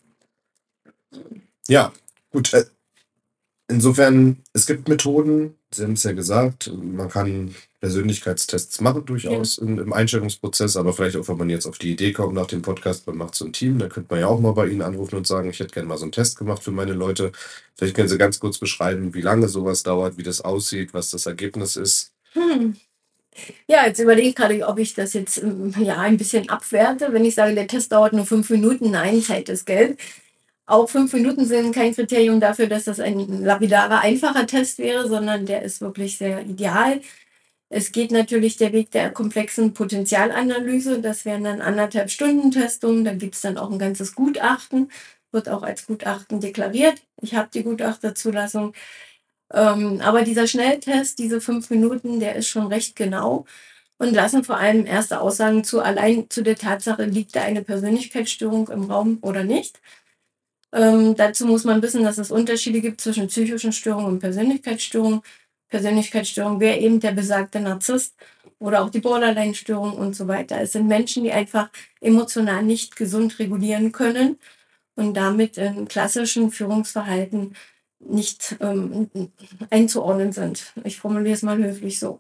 Ja, gut. Äh, insofern, es gibt Methoden, Sie haben es ja gesagt, man kann Persönlichkeitstests machen durchaus ja. in, im Einstellungsprozess, aber vielleicht auch, wenn man jetzt auf die Idee kommt nach dem Podcast, man macht so ein Team, dann könnte man ja auch mal bei Ihnen anrufen und sagen, ich hätte gerne mal so einen Test gemacht für meine Leute. Vielleicht können Sie ganz kurz beschreiben, wie lange sowas dauert, wie das aussieht, was das Ergebnis ist. Hm. Ja, jetzt überlege ich gerade, ob ich das jetzt ja, ein bisschen abwerte, wenn ich sage, der Test dauert nur fünf Minuten. Nein, Zeit ist Geld. Auch fünf Minuten sind kein Kriterium dafür, dass das ein lapidarer, einfacher Test wäre, sondern der ist wirklich sehr ideal. Es geht natürlich der Weg der komplexen Potenzialanalyse. Das wären dann anderthalb Stunden Testungen. Da gibt es dann auch ein ganzes Gutachten, wird auch als Gutachten deklariert. Ich habe die Gutachterzulassung. Ähm, aber dieser Schnelltest, diese fünf Minuten, der ist schon recht genau und lassen vor allem erste Aussagen zu, allein zu der Tatsache, liegt da eine Persönlichkeitsstörung im Raum oder nicht. Ähm, dazu muss man wissen, dass es Unterschiede gibt zwischen psychischen Störungen und Persönlichkeitsstörungen. Persönlichkeitsstörung wäre eben der besagte Narzisst oder auch die Borderline-Störung und so weiter. Es sind Menschen, die einfach emotional nicht gesund regulieren können und damit im klassischen Führungsverhalten nicht ähm, einzuordnen sind. Ich formuliere es mal höflich so.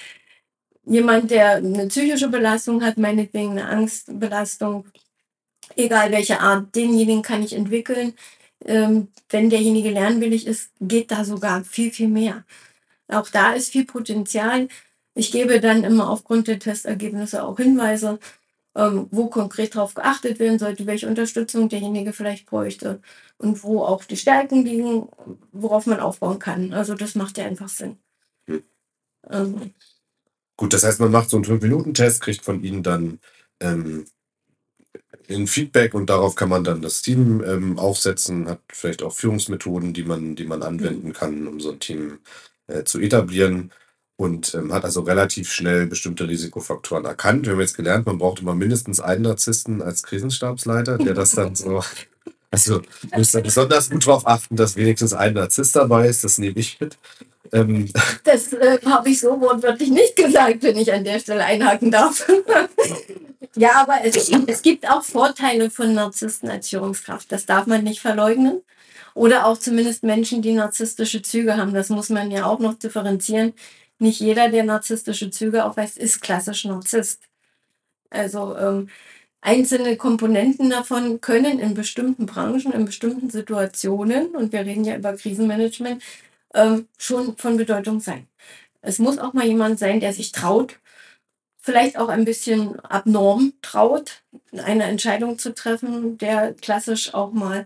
Jemand, der eine psychische Belastung hat, meinetwegen eine Angstbelastung, egal welche Art, denjenigen kann ich entwickeln. Ähm, wenn derjenige lernwillig ist, geht da sogar viel, viel mehr. Auch da ist viel Potenzial. Ich gebe dann immer aufgrund der Testergebnisse auch Hinweise, ähm, wo konkret darauf geachtet werden sollte, welche Unterstützung derjenige vielleicht bräuchte und wo auch die Stärken liegen, worauf man aufbauen kann. Also das macht ja einfach Sinn. Hm. Ähm, Gut, das heißt, man macht so einen fünf Minuten Test, kriegt von Ihnen dann ähm, ein Feedback und darauf kann man dann das Team ähm, aufsetzen, hat vielleicht auch Führungsmethoden, die man, die man anwenden kann, um so ein Team äh, zu etablieren und ähm, hat also relativ schnell bestimmte Risikofaktoren erkannt. Wir haben jetzt gelernt, man braucht immer mindestens einen Narzissten als Krisenstabsleiter, der das dann so, also müsst ihr besonders gut darauf achten, dass wenigstens ein Narzisst dabei ist, das nehme ich mit. Ähm, Das äh, habe ich so wortwörtlich nicht gesagt, wenn ich an der Stelle einhaken darf. Ja, aber es, es gibt auch Vorteile von Narzissten als Führungskraft. Das darf man nicht verleugnen. Oder auch zumindest Menschen, die narzisstische Züge haben. Das muss man ja auch noch differenzieren. Nicht jeder, der narzisstische Züge aufweist, ist klassisch Narzisst. Also ähm, einzelne Komponenten davon können in bestimmten Branchen, in bestimmten Situationen, und wir reden ja über Krisenmanagement, ähm, schon von Bedeutung sein. Es muss auch mal jemand sein, der sich traut, vielleicht auch ein bisschen abnorm traut, eine Entscheidung zu treffen, der klassisch auch mal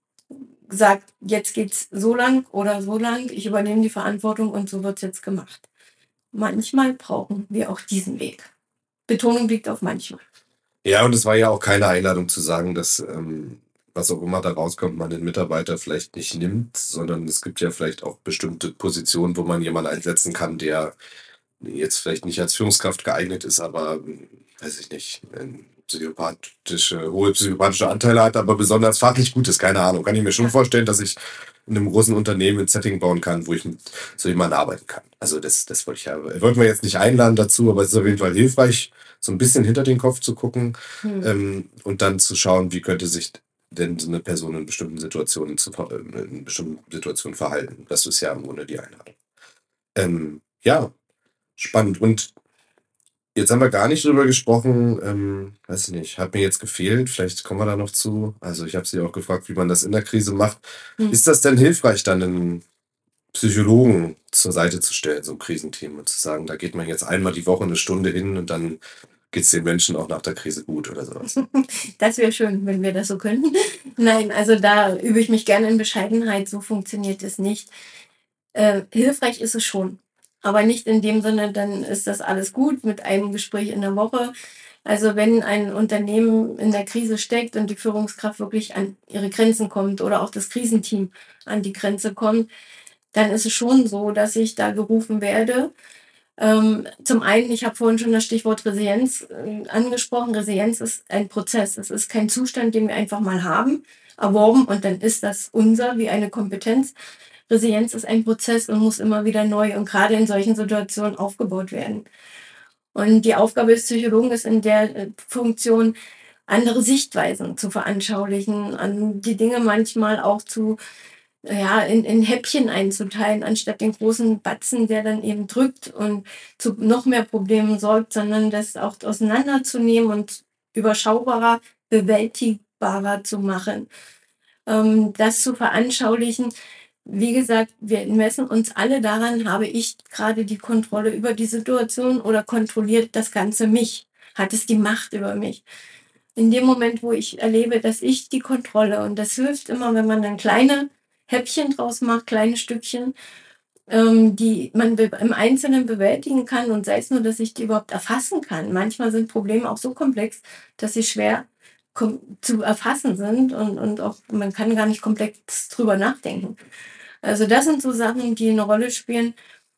sagt, jetzt geht's so lang oder so lang, ich übernehme die Verantwortung und so wird's jetzt gemacht. Manchmal brauchen wir auch diesen Weg. Betonung liegt auf manchmal. Ja, und es war ja auch keine Einladung zu sagen, dass ähm, was auch immer da rauskommt, man den Mitarbeiter vielleicht nicht nimmt, sondern es gibt ja vielleicht auch bestimmte Positionen, wo man jemanden einsetzen kann, der jetzt vielleicht nicht als Führungskraft geeignet ist, aber hm, weiß ich nicht, ein psychopathische, hohe psychopathische Anteile hat, aber besonders fachlich gut ist, keine Ahnung. Kann ich mir schon Ja. vorstellen, dass ich in einem großen Unternehmen ein Setting bauen kann, wo ich mit so jemandem arbeiten kann. Also das, das wollte ich ja, wollten wir jetzt nicht einladen dazu, aber es ist auf jeden Fall hilfreich, so ein bisschen hinter den Kopf zu gucken Hm. ähm, und dann zu schauen, wie könnte sich denn so eine Person in bestimmten Situationen zu, ver- äh, in bestimmten Situationen verhalten. Das ist ja im Grunde die Einladung. Ähm, ja, spannend. Und jetzt haben wir gar nicht drüber gesprochen, ähm, weiß ich nicht, hat mir jetzt gefehlt, vielleicht kommen wir da noch zu. Also ich habe sie auch gefragt, wie man das in der Krise macht. Hm. Ist das denn hilfreich, dann einen Psychologen zur Seite zu stellen, so ein Krisenteam, und zu sagen, da geht man jetzt einmal die Woche eine Stunde hin und dann geht es den Menschen auch nach der Krise gut oder sowas? Das wäre schön, wenn wir das so könnten. Nein, also da übe ich mich gerne in Bescheidenheit. So funktioniert es nicht. Äh, hilfreich ist es schon, aber nicht in dem Sinne, dann ist das alles gut mit einem Gespräch in der Woche. Also wenn ein Unternehmen in der Krise steckt und die Führungskraft wirklich an ihre Grenzen kommt oder auch das Krisenteam an die Grenze kommt, dann ist es schon so, dass ich da gerufen werde. Ähm, zum einen, ich habe vorhin schon das Stichwort Resilienz äh, angesprochen. Resilienz ist ein Prozess. Es ist kein Zustand, den wir einfach mal haben, erworben und dann ist das unser wie eine Kompetenz. Resilienz ist ein Prozess und muss immer wieder neu und gerade in solchen Situationen aufgebaut werden. Und die Aufgabe des Psychologen ist in der äh, Funktion, andere Sichtweisen zu veranschaulichen, an die Dinge manchmal auch zu ja, in, in Häppchen einzuteilen, anstatt den großen Batzen, der dann eben drückt und zu noch mehr Problemen sorgt, sondern das auch auseinanderzunehmen und überschaubarer, bewältigbarer zu machen. Ähm, das zu veranschaulichen. Wie gesagt, wir messen uns alle daran, habe ich gerade die Kontrolle über die Situation oder kontrolliert das Ganze mich? Hat es die Macht über mich? In dem Moment, wo ich erlebe, dass ich die Kontrolle, und das hilft immer, wenn man dann kleine Häppchen draus macht, kleine Stückchen, ähm, die man be- im Einzelnen bewältigen kann und sei es nur, dass ich die überhaupt erfassen kann. Manchmal sind Probleme auch so komplex, dass sie schwer kom- zu erfassen sind und, und auch man kann gar nicht komplex drüber nachdenken. Also das sind so Sachen, die eine Rolle spielen.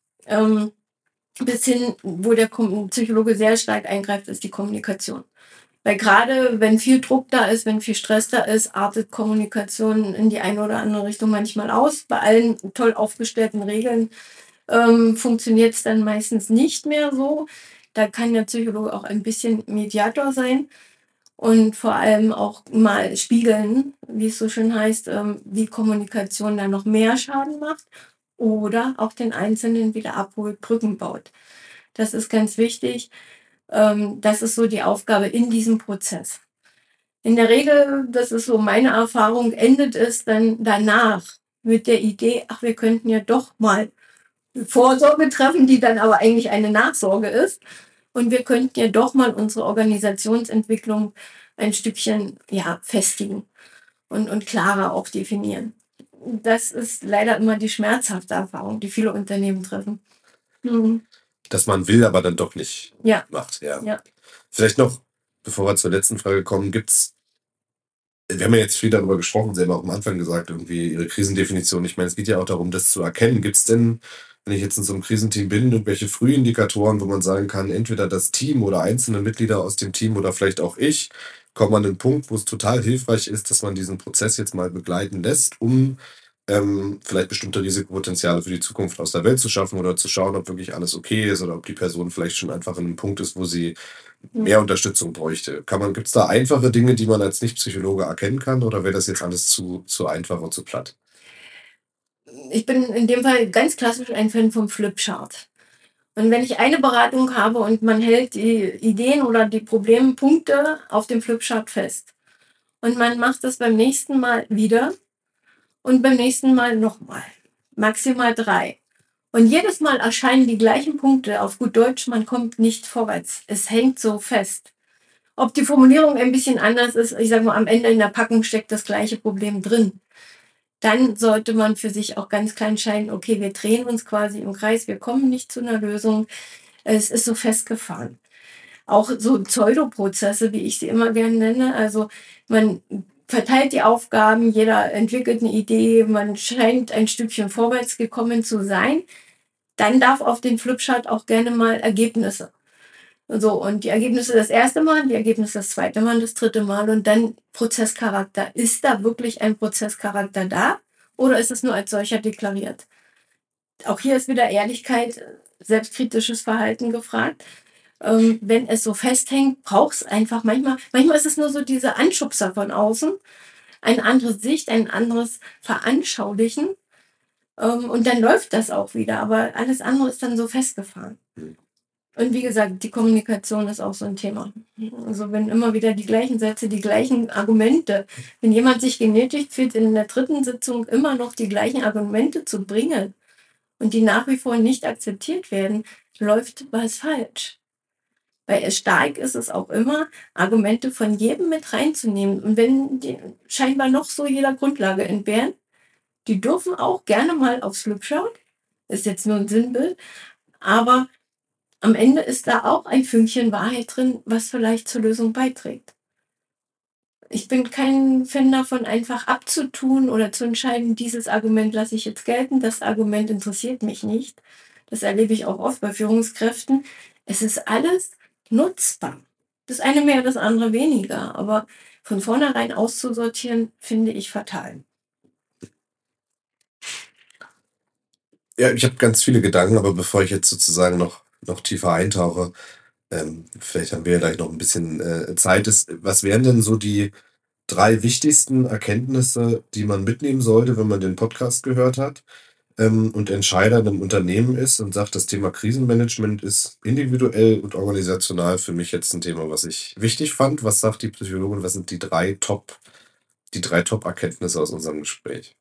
Ähm, bis hin, wo der Kom- Psychologe sehr stark eingreift, ist die Kommunikation. Weil gerade wenn viel Druck da ist, wenn viel Stress da ist, artet Kommunikation in die eine oder andere Richtung manchmal aus. Bei allen toll aufgestellten Regeln ähm, funktioniert es dann meistens nicht mehr so. Da kann der Psychologe auch ein bisschen Mediator sein und vor allem auch mal spiegeln, wie es so schön heißt, ähm, wie Kommunikation da noch mehr Schaden macht oder auch den Einzelnen wieder abholt, Brücken baut. Das ist ganz wichtig. Ähm, das ist so die Aufgabe in diesem Prozess. In der Regel, das ist so meine Erfahrung, endet es dann danach mit der Idee, ach, wir könnten ja doch mal Vorsorge treffen, die dann aber eigentlich eine Nachsorge ist. Und wir könnten ja doch mal unsere Organisationsentwicklung ein Stückchen ja, festigen und, und klarer auch definieren. Das ist leider immer die schmerzhafte Erfahrung, die viele Unternehmen treffen. Mhm. Dass man will, aber dann doch nicht Ja, macht. Ja. ja. Vielleicht noch, bevor wir zur letzten Frage kommen, gibt's, wir haben ja jetzt viel darüber gesprochen, Sie haben auch am Anfang gesagt, irgendwie Ihre Krisendefinition. Ich meine, es geht ja auch darum, das zu erkennen. Gibt es denn, wenn ich jetzt in so einem Krisenteam bin, irgendwelche Frühindikatoren, wo man sagen kann, entweder das Team oder einzelne Mitglieder aus dem Team oder vielleicht auch ich, kommt man an einen Punkt, wo es total hilfreich ist, dass man diesen Prozess jetzt mal begleiten lässt, um ähm, vielleicht bestimmte Risikopotenziale für die Zukunft aus der Welt zu schaffen oder zu schauen, ob wirklich alles okay ist oder ob die Person vielleicht schon einfach an einem Punkt ist, wo sie mehr Unterstützung bräuchte. Kann man, gibt es da einfache Dinge, die man als Nicht-Psychologe erkennen kann, oder wäre das jetzt alles zu, zu einfach und zu platt? Ich bin in dem Fall ganz klassisch ein Fan vom Flipchart. Und wenn ich eine Beratung habe und man hält die Ideen oder die Problempunkte auf dem Flipchart fest und man macht das beim nächsten Mal wieder und beim nächsten Mal nochmal, maximal drei. Und jedes Mal erscheinen die gleichen Punkte, auf gut Deutsch, man kommt nicht vorwärts. Es hängt so fest. Ob die Formulierung ein bisschen anders ist, ich sage mal, am Ende in der Packung steckt das gleiche Problem drin. Dann sollte man für sich auch ganz klar entscheiden, okay, wir drehen uns quasi im Kreis, wir kommen nicht zu einer Lösung. Es ist so festgefahren. Auch so Pseudoprozesse, wie ich sie immer gerne nenne. Also man verteilt die Aufgaben, jeder entwickelt eine Idee, man scheint ein Stückchen vorwärts gekommen zu sein. Dann darf auf den Flipchart auch gerne mal Ergebnisse. So, und die Ergebnisse das erste Mal, die Ergebnisse das zweite Mal, das dritte Mal und dann Prozesscharakter. Ist da wirklich ein Prozesscharakter da oder ist es nur als solcher deklariert? Auch hier ist wieder Ehrlichkeit, selbstkritisches Verhalten gefragt. Ähm, wenn es so festhängt, braucht es einfach manchmal, manchmal ist es nur so diese Anschubser von außen, eine andere Sicht, ein anderes Veranschaulichen. Ähm, und dann läuft das auch wieder, aber alles andere ist dann so festgefahren. Und wie gesagt, die Kommunikation ist auch so ein Thema. Also wenn immer wieder die gleichen Sätze, die gleichen Argumente, wenn jemand sich genötigt fühlt, in der dritten Sitzung immer noch die gleichen Argumente zu bringen und die nach wie vor nicht akzeptiert werden, läuft was falsch. Weil es stark ist es auch immer, Argumente von jedem mit reinzunehmen. Und wenn die scheinbar noch so jeder Grundlage entbehren, die dürfen auch gerne mal aufs Flipchart, ist jetzt nur ein Sinnbild, aber am Ende ist da auch ein Fünkchen Wahrheit drin, was vielleicht zur Lösung beiträgt. Ich bin kein Fan davon, einfach abzutun oder zu entscheiden, dieses Argument lasse ich jetzt gelten, das Argument interessiert mich nicht. Das erlebe ich auch oft bei Führungskräften. Es ist alles nutzbar. Das eine mehr, das andere weniger. Aber von vornherein auszusortieren, finde ich fatal. Ja, ich habe ganz viele Gedanken, aber bevor ich jetzt sozusagen noch, noch tiefer eintauche, ähm, vielleicht haben wir ja gleich noch ein bisschen äh, Zeit. Ist, was wären denn so die drei wichtigsten Erkenntnisse, die man mitnehmen sollte, wenn man den Podcast gehört hat ähm, und Entscheider in einem Unternehmen ist und sagt, das Thema Krisenmanagement ist individuell und organisational für mich jetzt ein Thema, was ich wichtig fand. Was sagt die Psychologin? Was sind die drei Top, die drei Top-Erkenntnisse aus unserem Gespräch?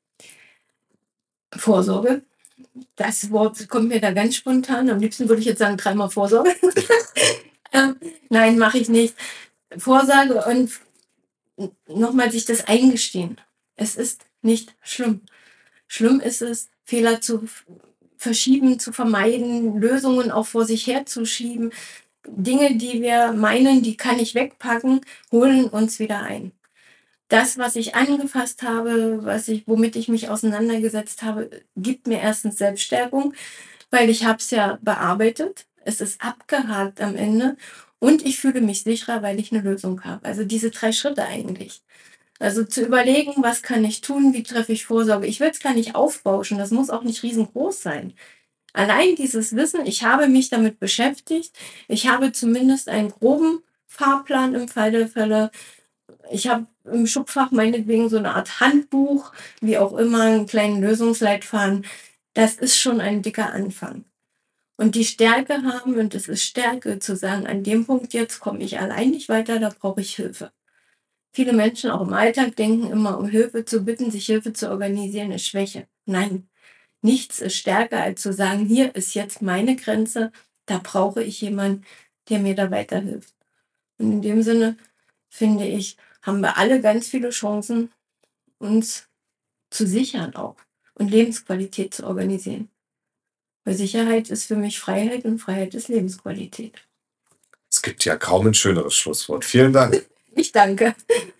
Vorsorge. Das Wort kommt mir da ganz spontan. Am liebsten würde ich jetzt sagen, dreimal Vorsorge. ähm, nein, mache ich nicht. Vorsorge und nochmal sich das eingestehen. Es ist nicht schlimm. Schlimm ist es, Fehler zu verschieben, zu vermeiden, Lösungen auch vor sich herzuschieben. Dinge, die wir meinen, die kann ich wegpacken, holen uns wieder ein. Das, was ich angefasst habe, was ich, womit ich mich auseinandergesetzt habe, gibt mir erstens Selbststärkung, weil ich habe es ja bearbeitet. Es ist abgehakt am Ende und ich fühle mich sicherer, weil ich eine Lösung habe. Also diese drei Schritte eigentlich. Also zu überlegen, was kann ich tun, wie treffe ich Vorsorge. Ich will es gar nicht aufbauschen, das muss auch nicht riesengroß sein. Allein dieses Wissen, ich habe mich damit beschäftigt, ich habe zumindest einen groben Fahrplan im Fall der Fälle. Ich habe im Schubfach meinetwegen so eine Art Handbuch, wie auch immer, einen kleinen Lösungsleitfaden. Das ist schon ein dicker Anfang. Und die Stärke haben, und es ist Stärke zu sagen, an dem Punkt jetzt komme ich allein nicht weiter, da brauche ich Hilfe. Viele Menschen auch im Alltag denken immer, um Hilfe zu bitten, sich Hilfe zu organisieren, ist Schwäche. Nein, nichts ist stärker, als zu sagen, hier ist jetzt meine Grenze, da brauche ich jemanden, der mir da weiterhilft. Und in dem Sinne, finde ich, haben wir alle ganz viele Chancen, uns zu sichern auch und Lebensqualität zu organisieren. Weil Sicherheit ist für mich Freiheit und Freiheit ist Lebensqualität. Es gibt ja kaum ein schöneres Schlusswort. Vielen Dank. Ich danke.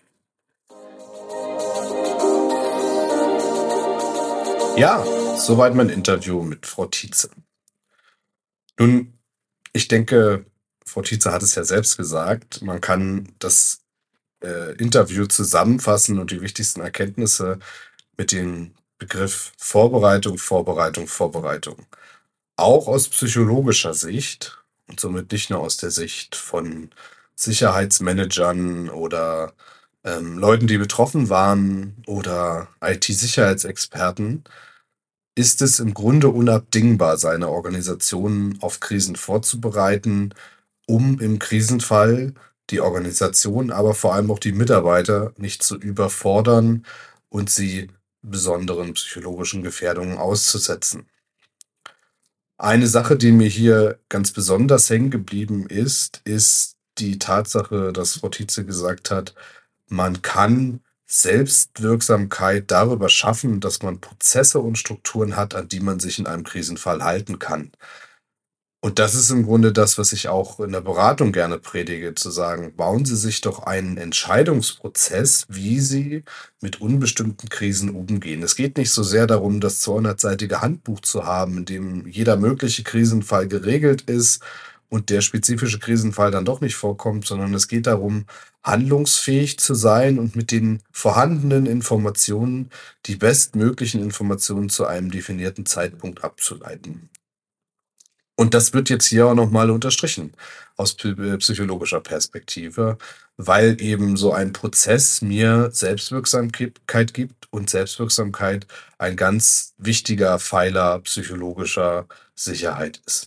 Ja, soweit mein Interview mit Frau Tietze. Nun, ich denke, Frau Tietze hat es ja selbst gesagt, man kann das äh, Interview zusammenfassen und die wichtigsten Erkenntnisse mit den Begriff Vorbereitung, Vorbereitung, Vorbereitung. Auch aus psychologischer Sicht und somit nicht nur aus der Sicht von Sicherheitsmanagern oder ähm, Leuten, die betroffen waren oder I T-Sicherheitsexperten, ist es im Grunde unabdingbar, seine Organisation auf Krisen vorzubereiten, um im Krisenfall die Organisation, aber vor allem auch die Mitarbeiter nicht zu überfordern und sie besonderen psychologischen Gefährdungen auszusetzen. Eine Sache, die mir hier ganz besonders hängen geblieben ist, ist die Tatsache, dass Frau Tietze gesagt hat, man kann Selbstwirksamkeit darüber schaffen, dass man Prozesse und Strukturen hat, an die man sich in einem Krisenfall halten kann. Und das ist im Grunde das, was ich auch in der Beratung gerne predige, zu sagen, bauen Sie sich doch einen Entscheidungsprozess, wie Sie mit unbestimmten Krisen umgehen. Es geht nicht so sehr darum, das zweihundertseitige Handbuch zu haben, in dem jeder mögliche Krisenfall geregelt ist und der spezifische Krisenfall dann doch nicht vorkommt, sondern es geht darum, handlungsfähig zu sein und mit den vorhandenen Informationen die bestmöglichen Informationen zu einem definierten Zeitpunkt abzuleiten. Und das wird jetzt hier auch nochmal unterstrichen aus psy- psychologischer Perspektive, weil eben so ein Prozess mir Selbstwirksamkeit gibt und Selbstwirksamkeit ein ganz wichtiger Pfeiler psychologischer Sicherheit ist.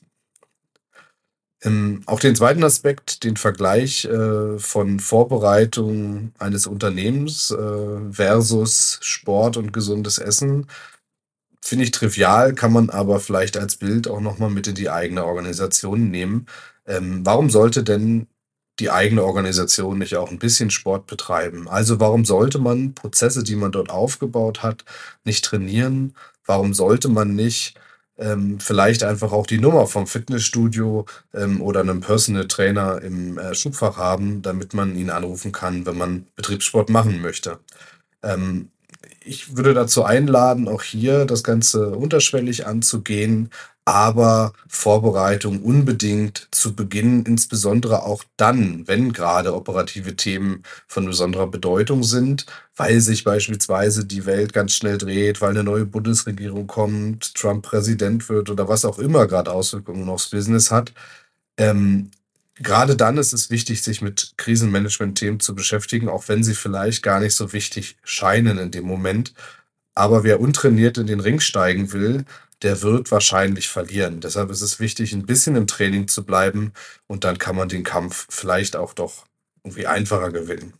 Ähm, auch den zweiten Aspekt, den Vergleich äh, von Vorbereitung eines Unternehmens äh, versus Sport und gesundes Essen, finde ich trivial, kann man aber vielleicht als Bild auch noch mal mit in die eigene Organisation nehmen. Ähm, warum sollte denn die eigene Organisation nicht auch ein bisschen Sport betreiben? Also, warum sollte man Prozesse, die man dort aufgebaut hat, nicht trainieren? Warum sollte man nicht, ähm, vielleicht einfach auch die Nummer vom Fitnessstudio, ähm, oder einem Personal Trainer im, äh, Schubfach haben, damit man ihn anrufen kann, wenn man Betriebssport machen möchte? Ähm, Ich würde dazu einladen, auch hier das Ganze unterschwellig anzugehen, aber Vorbereitung unbedingt zu beginnen, insbesondere auch dann, wenn gerade operative Themen von besonderer Bedeutung sind, weil sich beispielsweise die Welt ganz schnell dreht, weil eine neue Bundesregierung kommt, Trump Präsident wird oder was auch immer gerade Auswirkungen aufs Business hat. Ähm, Gerade dann ist es wichtig, sich mit Krisenmanagement-Themen zu beschäftigen, auch wenn sie vielleicht gar nicht so wichtig scheinen in dem Moment. Aber wer untrainiert in den Ring steigen will, der wird wahrscheinlich verlieren. Deshalb ist es wichtig, ein bisschen im Training zu bleiben und dann kann man den Kampf vielleicht auch doch irgendwie einfacher gewinnen.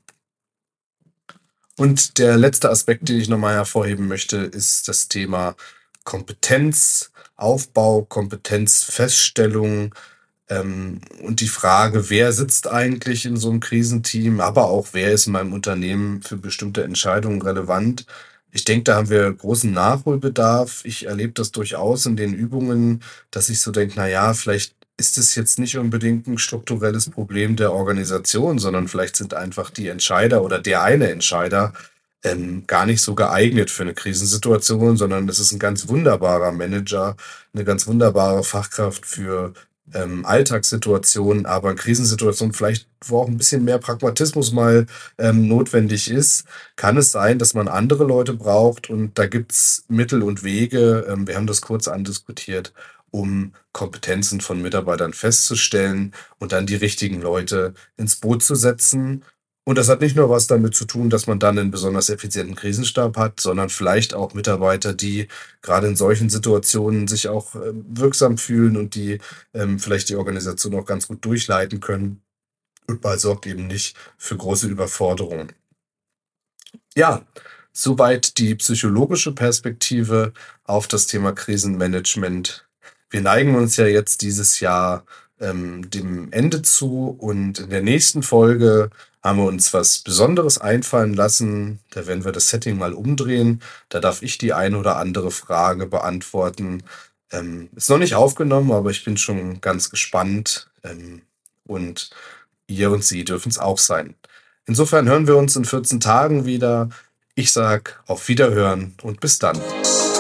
Und der letzte Aspekt, den ich nochmal hervorheben möchte, ist das Thema Kompetenzaufbau, Kompetenzfeststellung, ähm, und die Frage, wer sitzt eigentlich in so einem Krisenteam, aber auch wer ist in meinem Unternehmen für bestimmte Entscheidungen relevant. Ich denke, da haben wir großen Nachholbedarf. Ich erlebe das durchaus in den Übungen, dass ich so denke, na ja, vielleicht ist es jetzt nicht unbedingt ein strukturelles Problem der Organisation, sondern vielleicht sind einfach die Entscheider oder der eine Entscheider ähm, gar nicht so geeignet für eine Krisensituation, sondern das ist ein ganz wunderbarer Manager, eine ganz wunderbare Fachkraft für ähm, Alltagssituationen, aber in Krisensituationen vielleicht, wo auch ein bisschen mehr Pragmatismus mal ähm, notwendig ist, kann es sein, dass man andere Leute braucht und da gibt's Mittel und Wege, ähm, wir haben das kurz andiskutiert, um Kompetenzen von Mitarbeitern festzustellen und dann die richtigen Leute ins Boot zu setzen. Und das hat nicht nur was damit zu tun, dass man dann einen besonders effizienten Krisenstab hat, sondern vielleicht auch Mitarbeiter, die gerade in solchen Situationen sich auch äh, wirksam fühlen und die ähm, vielleicht die Organisation auch ganz gut durchleiten können und man sorgt eben nicht für große Überforderungen. Ja, soweit die psychologische Perspektive auf das Thema Krisenmanagement. Wir neigen uns ja jetzt dieses Jahr ähm, dem Ende zu und in der nächsten Folge haben wir uns was Besonderes einfallen lassen. Da werden wir das Setting mal umdrehen. Da darf ich die eine oder andere Frage beantworten. Ähm, ist noch nicht aufgenommen, aber ich bin schon ganz gespannt. Ähm, und ihr und sie dürfen es auch sein. Insofern hören wir uns in vierzehn Tagen wieder. Ich sag auf Wiederhören und bis dann.